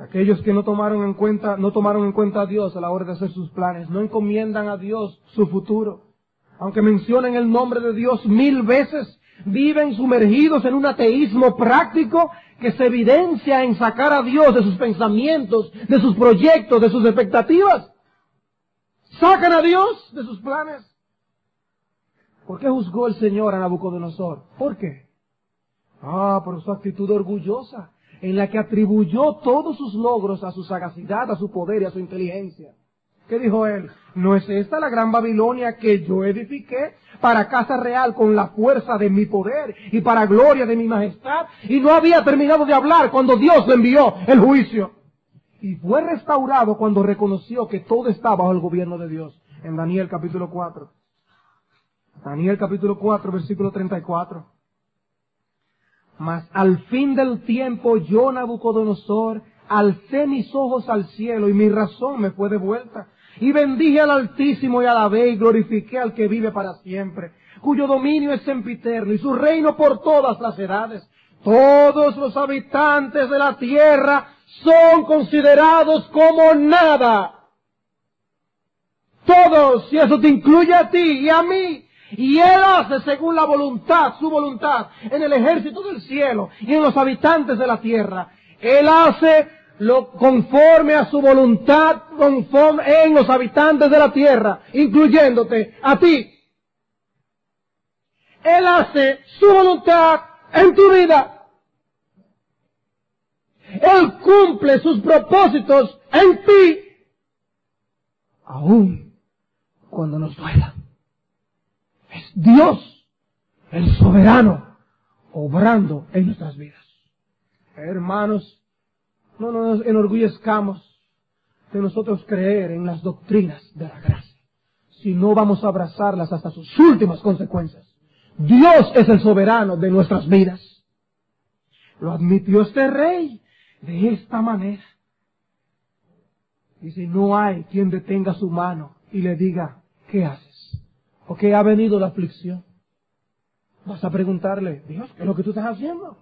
Aquellos que no tomaron en cuenta a Dios a la hora de hacer sus planes, no encomiendan a Dios su futuro. Aunque mencionen el nombre de Dios 1000 veces, viven sumergidos en un ateísmo práctico que se evidencia en sacar a Dios de sus pensamientos, de sus proyectos, de sus expectativas. Sacan a Dios de sus planes. ¿Por qué juzgó el Señor a Nabucodonosor? ¿Por qué? Por su actitud orgullosa, en la que atribuyó todos sus logros a su sagacidad, a su poder y a su inteligencia. ¿Qué dijo él? ¿No es esta la gran Babilonia que yo edifiqué para casa real con la fuerza de mi poder y para gloria de mi majestad? Y no había terminado de hablar cuando Dios le envió el juicio. Y fue restaurado cuando reconoció que todo estaba bajo el gobierno de Dios. En Daniel capítulo 4. Daniel capítulo 4, versículo 34. Mas al fin del tiempo yo, Nabucodonosor, alcé mis ojos al cielo y mi razón me fue devuelta. Y bendije al Altísimo y alabé y glorifiqué al que vive para siempre, cuyo dominio es sempiterno y su reino por todas las edades. Todos los habitantes de la tierra son considerados como nada. Todos, y eso te incluye a ti y a mí. Y Él hace según la voluntad, su voluntad, en el ejército del cielo y en los habitantes de la tierra. Él hace lo conforme a su voluntad, conforme en los habitantes de la tierra, incluyéndote a ti. Él hace su voluntad en tu vida. Él cumple sus propósitos en ti, aun cuando nos duela. Es Dios, el soberano, obrando en nuestras vidas. Hermanos, no nos enorgullezcamos de nosotros creer en las doctrinas de la gracia, si no vamos a abrazarlas hasta sus últimas consecuencias. Dios es el soberano de nuestras vidas. Lo admitió este rey de esta manera. Dice, no hay quien detenga su mano y le diga, ¿qué haces? ¿Por qué ha venido la aflicción? Vas a preguntarle, Dios, ¿qué es lo que tú estás haciendo?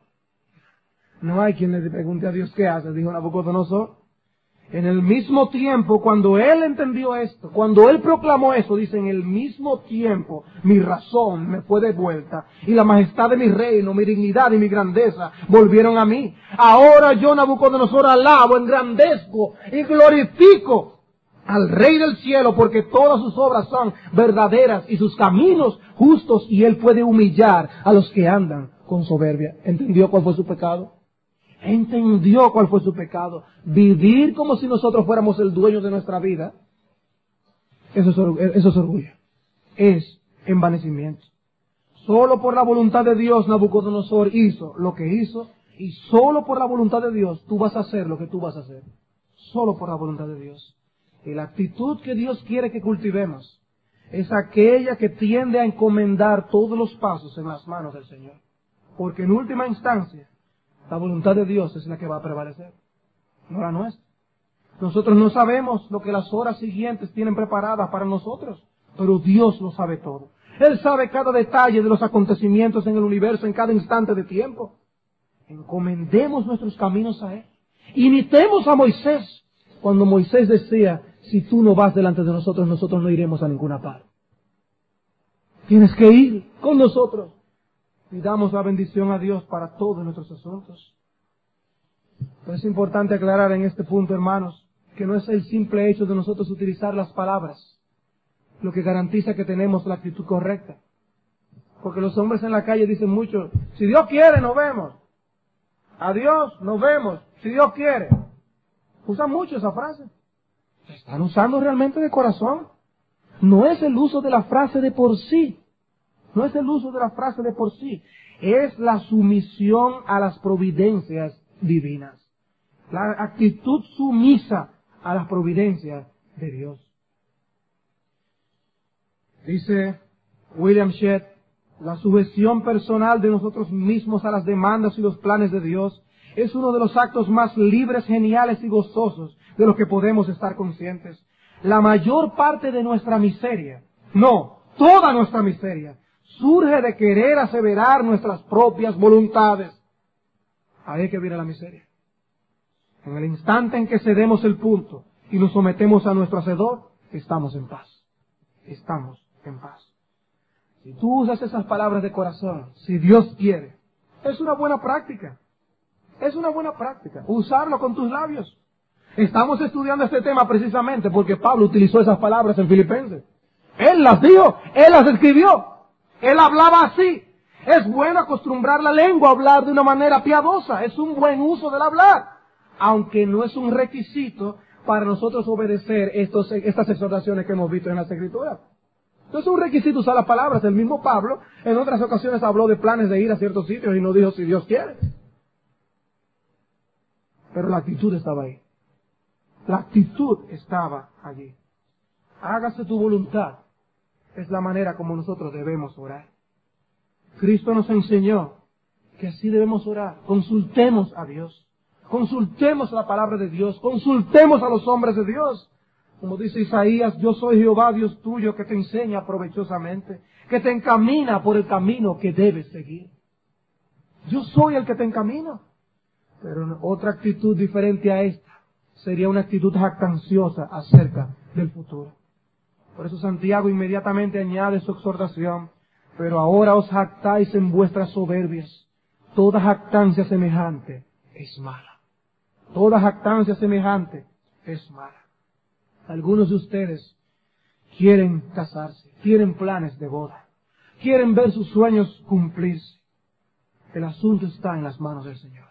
No hay quien le pregunte a Dios qué hace, dijo Nabucodonosor. En el mismo tiempo, cuando él entendió esto, cuando él proclamó eso, dice, en el mismo tiempo mi razón me fue devuelta y la majestad de mi reino, mi dignidad y mi grandeza volvieron a mí. Ahora yo, Nabucodonosor, alabo, engrandezco y glorifico al Rey del cielo, porque todas sus obras son verdaderas y sus caminos justos, y él puede humillar a los que andan con soberbia. ¿Entendió cuál fue su pecado? Entendió cuál fue su pecado. Vivir como si nosotros fuéramos el dueño de nuestra vida, eso es orgullo, es envanecimiento. Solo por la voluntad de Dios Nabucodonosor hizo lo que hizo, y solo por la voluntad de Dios tú vas a hacer lo que tú vas a hacer. Solo por la voluntad de Dios. Y la actitud que Dios quiere que cultivemos es aquella que tiende a encomendar todos los pasos en las manos del Señor. Porque en última instancia, la voluntad de Dios es la que va a prevalecer, no la nuestra. Nosotros no sabemos lo que las horas siguientes tienen preparadas para nosotros, pero Dios lo sabe todo. Él sabe cada detalle de los acontecimientos en el universo en cada instante de tiempo. Encomendemos nuestros caminos a Él. Imitemos a Moisés. Cuando Moisés decía, si tú no vas delante de nosotros, nosotros no iremos a ninguna parte. Tienes que ir con nosotros. Y damos la bendición a Dios para todos nuestros asuntos. Pero es importante aclarar en este punto, hermanos, que no es el simple hecho de nosotros utilizar las palabras lo que garantiza que tenemos la actitud correcta. Porque los hombres en la calle dicen mucho, si Dios quiere, nos vemos. Adiós, nos vemos, si Dios quiere. Usan mucho esa frase. ¿Se están usando realmente de corazón? No es el uso de la frase de por sí. No es el uso de la frase de por sí. Es la sumisión a las providencias divinas. La actitud sumisa a las providencias de Dios. Dice William Shedd, la sujeción personal de nosotros mismos a las demandas y los planes de Dios es uno de los actos más libres, geniales y gozosos de los que podemos estar conscientes. La mayor parte de nuestra miseria, no, toda nuestra miseria, surge de querer aseverar nuestras propias voluntades. Ahí es que viene la miseria. En el instante en que cedemos el punto y nos sometemos a nuestro Hacedor, estamos en paz. Estamos en paz. Si tú usas esas palabras de corazón, si Dios quiere, es una buena práctica. Es una buena práctica. Usarlo con tus labios. Estamos estudiando este tema precisamente porque Pablo utilizó esas palabras en Filipenses. Él las dijo, él las escribió. Él hablaba así. Es bueno acostumbrar la lengua a hablar de una manera piadosa. Es un buen uso del hablar. Aunque no es un requisito para nosotros obedecer estas exhortaciones que hemos visto en las Escrituras. No es un requisito usar las palabras. El mismo Pablo en otras ocasiones habló de planes de ir a ciertos sitios y no dijo si Dios quiere. Pero la actitud estaba ahí. La actitud estaba allí. Hágase tu voluntad. Es la manera como nosotros debemos orar. Cristo nos enseñó que así debemos orar. Consultemos a Dios. Consultemos la palabra de Dios. Consultemos a los hombres de Dios. Como dice Isaías, yo soy Jehová Dios tuyo que te enseña provechosamente, que te encamina por el camino que debes seguir. Yo soy el que te encamina. Pero otra actitud diferente a esta sería una actitud jactanciosa acerca del futuro. Por eso Santiago inmediatamente añade su exhortación, pero ahora os jactáis en vuestras soberbias. Toda jactancia semejante es mala. Toda jactancia semejante es mala. Algunos de ustedes quieren casarse, tienen planes de boda, quieren ver sus sueños cumplirse. El asunto está en las manos del Señor.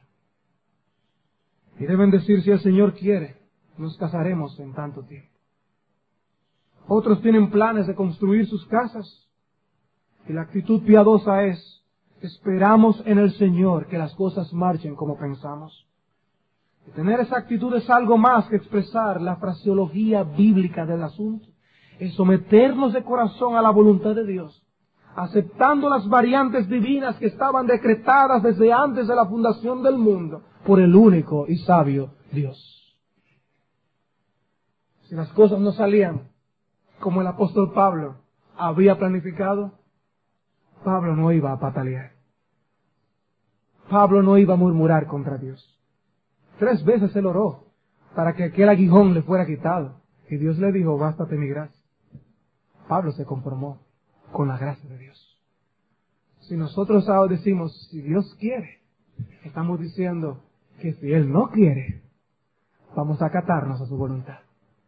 Y deben decir, si el Señor quiere, nos casaremos en tanto tiempo. Otros tienen planes de construir sus casas. Y la actitud piadosa es, esperamos en el Señor que las cosas marchen como pensamos. Y tener esa actitud es algo más que expresar la fraseología bíblica del asunto. Es someternos de corazón a la voluntad de Dios, aceptando las variantes divinas que estaban decretadas desde antes de la fundación del mundo por el único y sabio Dios. Si las cosas no salían como el apóstol Pablo había planificado, Pablo no iba a patalear. Pablo no iba a murmurar contra Dios. 3 veces él oró para que aquel aguijón le fuera quitado. Y Dios le dijo, bástate mi gracia. Pablo se conformó con la gracia de Dios. Si nosotros ahora decimos, si Dios quiere, estamos diciendo que si Él no quiere, vamos a acatarnos a su voluntad.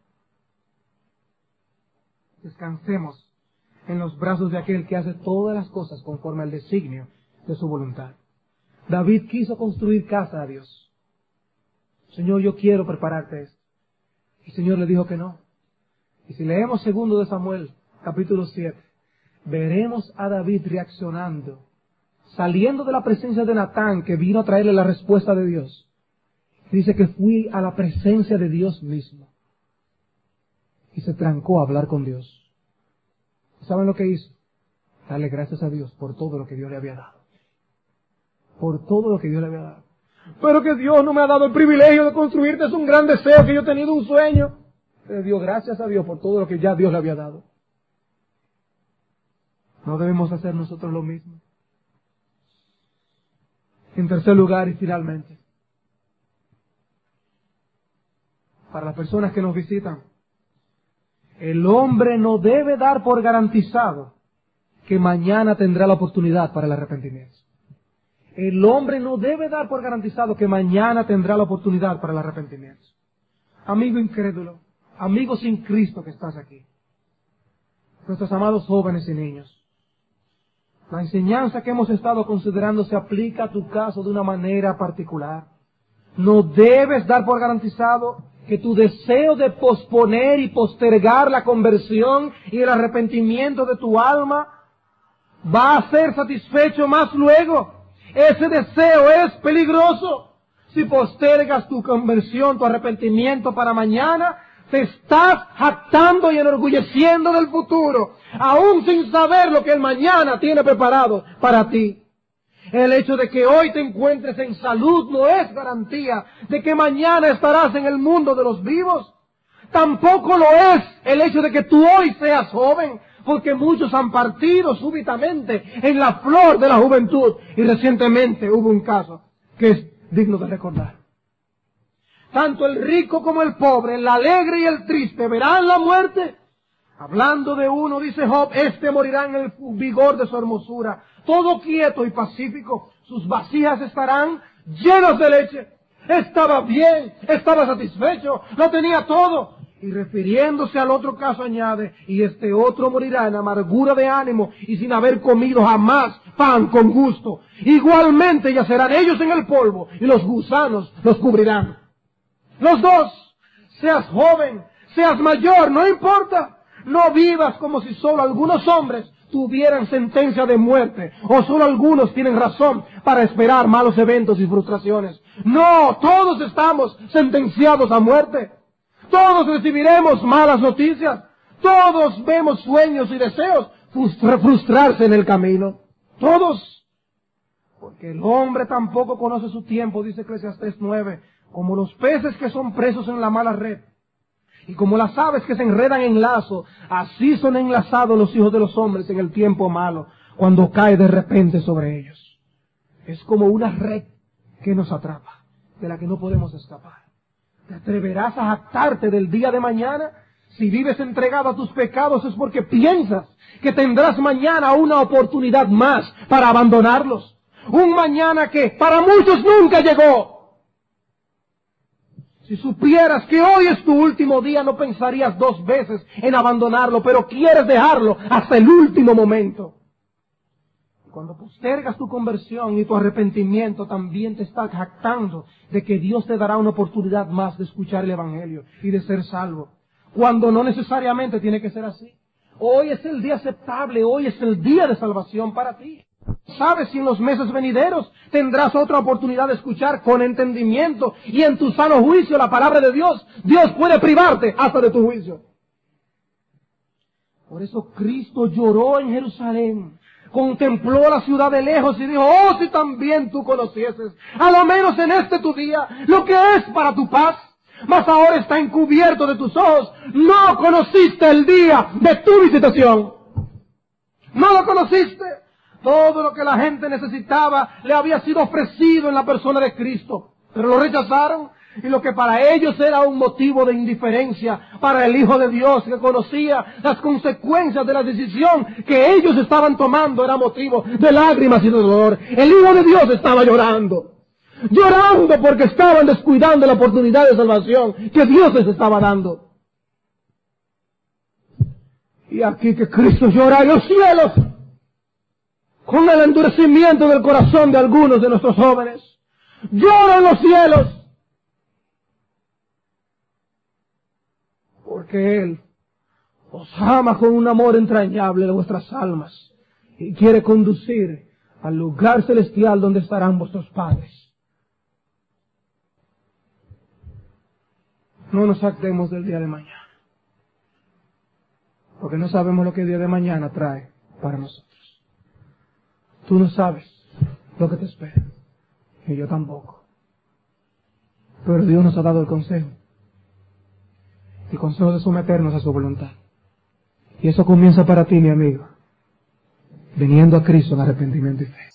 Descansemos en los brazos de aquel que hace todas las cosas conforme al designio de su voluntad. David quiso construir casa a Dios. Señor, yo quiero prepararte esto. Y el Señor le dijo que no. Y si leemos 2 de Samuel, capítulo 7, veremos a David reaccionando, saliendo de la presencia de Natán, que vino a traerle la respuesta de Dios. Dice que fui a la presencia de Dios mismo. Y se trancó a hablar con Dios. ¿Saben lo que hizo? Darle gracias a Dios por todo lo que Dios le había dado. Por todo lo que Dios le había dado. Pero que Dios no me ha dado el privilegio de construirte, es un gran deseo, que yo he tenido un sueño. Le dio gracias a Dios por todo lo que ya Dios le había dado. ¿No debemos hacer nosotros lo mismo? En tercer lugar y finalmente, para las personas que nos visitan, el hombre no debe dar por garantizado que mañana tendrá la oportunidad para el arrepentimiento. El hombre no debe dar por garantizado que mañana tendrá la oportunidad para el arrepentimiento. Amigo incrédulo, amigo sin Cristo que estás aquí, nuestros amados jóvenes y niños, la enseñanza que hemos estado considerando se aplica a tu caso de una manera particular. No debes dar por garantizado que tu deseo de posponer y postergar la conversión y el arrepentimiento de tu alma va a ser satisfecho más luego. Ese deseo es peligroso. Si postergas tu conversión, tu arrepentimiento para mañana, te estás jactando y enorgulleciendo del futuro, aún sin saber lo que el mañana tiene preparado para ti. El hecho de que hoy te encuentres en salud no es garantía de que mañana estarás en el mundo de los vivos. Tampoco lo es el hecho de que tú hoy seas joven, porque muchos han partido súbitamente en la flor de la juventud. Y recientemente hubo un caso que es digno de recordar. tanto el rico como el pobre, el alegre y el triste, verán la muerte. Hablando de uno, dice Job, este morirá en el vigor de su hermosura, todo quieto y pacífico, sus vasijas estarán llenas de leche. Estaba bien, estaba satisfecho, lo tenía todo. Y refiriéndose al otro caso añade, y este otro morirá en amargura de ánimo y sin haber comido jamás pan con gusto. Igualmente yacerán ellos en el polvo y los gusanos los cubrirán. Los dos, seas joven, seas mayor, no importa. No vivas como si solo algunos hombres tuvieran sentencia de muerte, o solo algunos tienen razón para esperar malos eventos y frustraciones. No, todos estamos sentenciados a muerte. Todos recibiremos malas noticias. Todos vemos sueños y deseos frustrarse en el camino. Todos. Porque el hombre tampoco conoce su tiempo, dice Eclesiastés 9, como los peces que son presos en la mala red. Y como las aves que se enredan en lazo, así son enlazados los hijos de los hombres en el tiempo malo, cuando cae de repente sobre ellos. Es como una red que nos atrapa, de la que no podemos escapar. ¿Te atreverás a jactarte del día de mañana? Si vives entregado a tus pecados es porque piensas que tendrás mañana una oportunidad más para abandonarlos. Un mañana que para muchos nunca llegó. Si supieras que hoy es tu último día, no pensarías dos veces en abandonarlo, pero quieres dejarlo hasta el último momento. Cuando postergas tu conversión y tu arrepentimiento, también te estás jactando de que Dios te dará una oportunidad más de escuchar el Evangelio y de ser salvo. Cuando no necesariamente tiene que ser así. Hoy es el día aceptable, hoy es el día de salvación para ti. ¿Sabes si en los meses venideros tendrás otra oportunidad de escuchar con entendimiento y en tu sano juicio la palabra de Dios? Dios puede privarte hasta de tu juicio. Por eso Cristo lloró en Jerusalén, contempló la ciudad de lejos y dijo, oh, si también tú conocieses, a lo menos en este tu día, lo que es para tu paz, mas ahora está encubierto de tus ojos, no conociste el día de tu visitación. No lo conociste. Todo lo que la gente necesitaba le había sido ofrecido en la persona de Cristo, pero lo rechazaron. Y lo que para ellos era un motivo de indiferencia, para el Hijo de Dios que conocía las consecuencias de la decisión que ellos estaban tomando, era motivo de lágrimas y de dolor. El Hijo de Dios estaba llorando porque estaban descuidando la oportunidad de salvación que Dios les estaba dando. Y aquí que Cristo llora en los cielos, con el endurecimiento del corazón de algunos de nuestros jóvenes. Llora en los cielos, porque Él os ama con un amor entrañable de vuestras almas y quiere conducir al lugar celestial donde estarán vuestros padres. No nos jactemos del día de mañana, porque no sabemos lo que el día de mañana trae para nosotros. Tú no sabes lo que te espera, y yo tampoco. Pero Dios nos ha dado el consejo de someternos a su voluntad. Y eso comienza para ti, mi amigo, viniendo a Cristo en arrepentimiento y fe.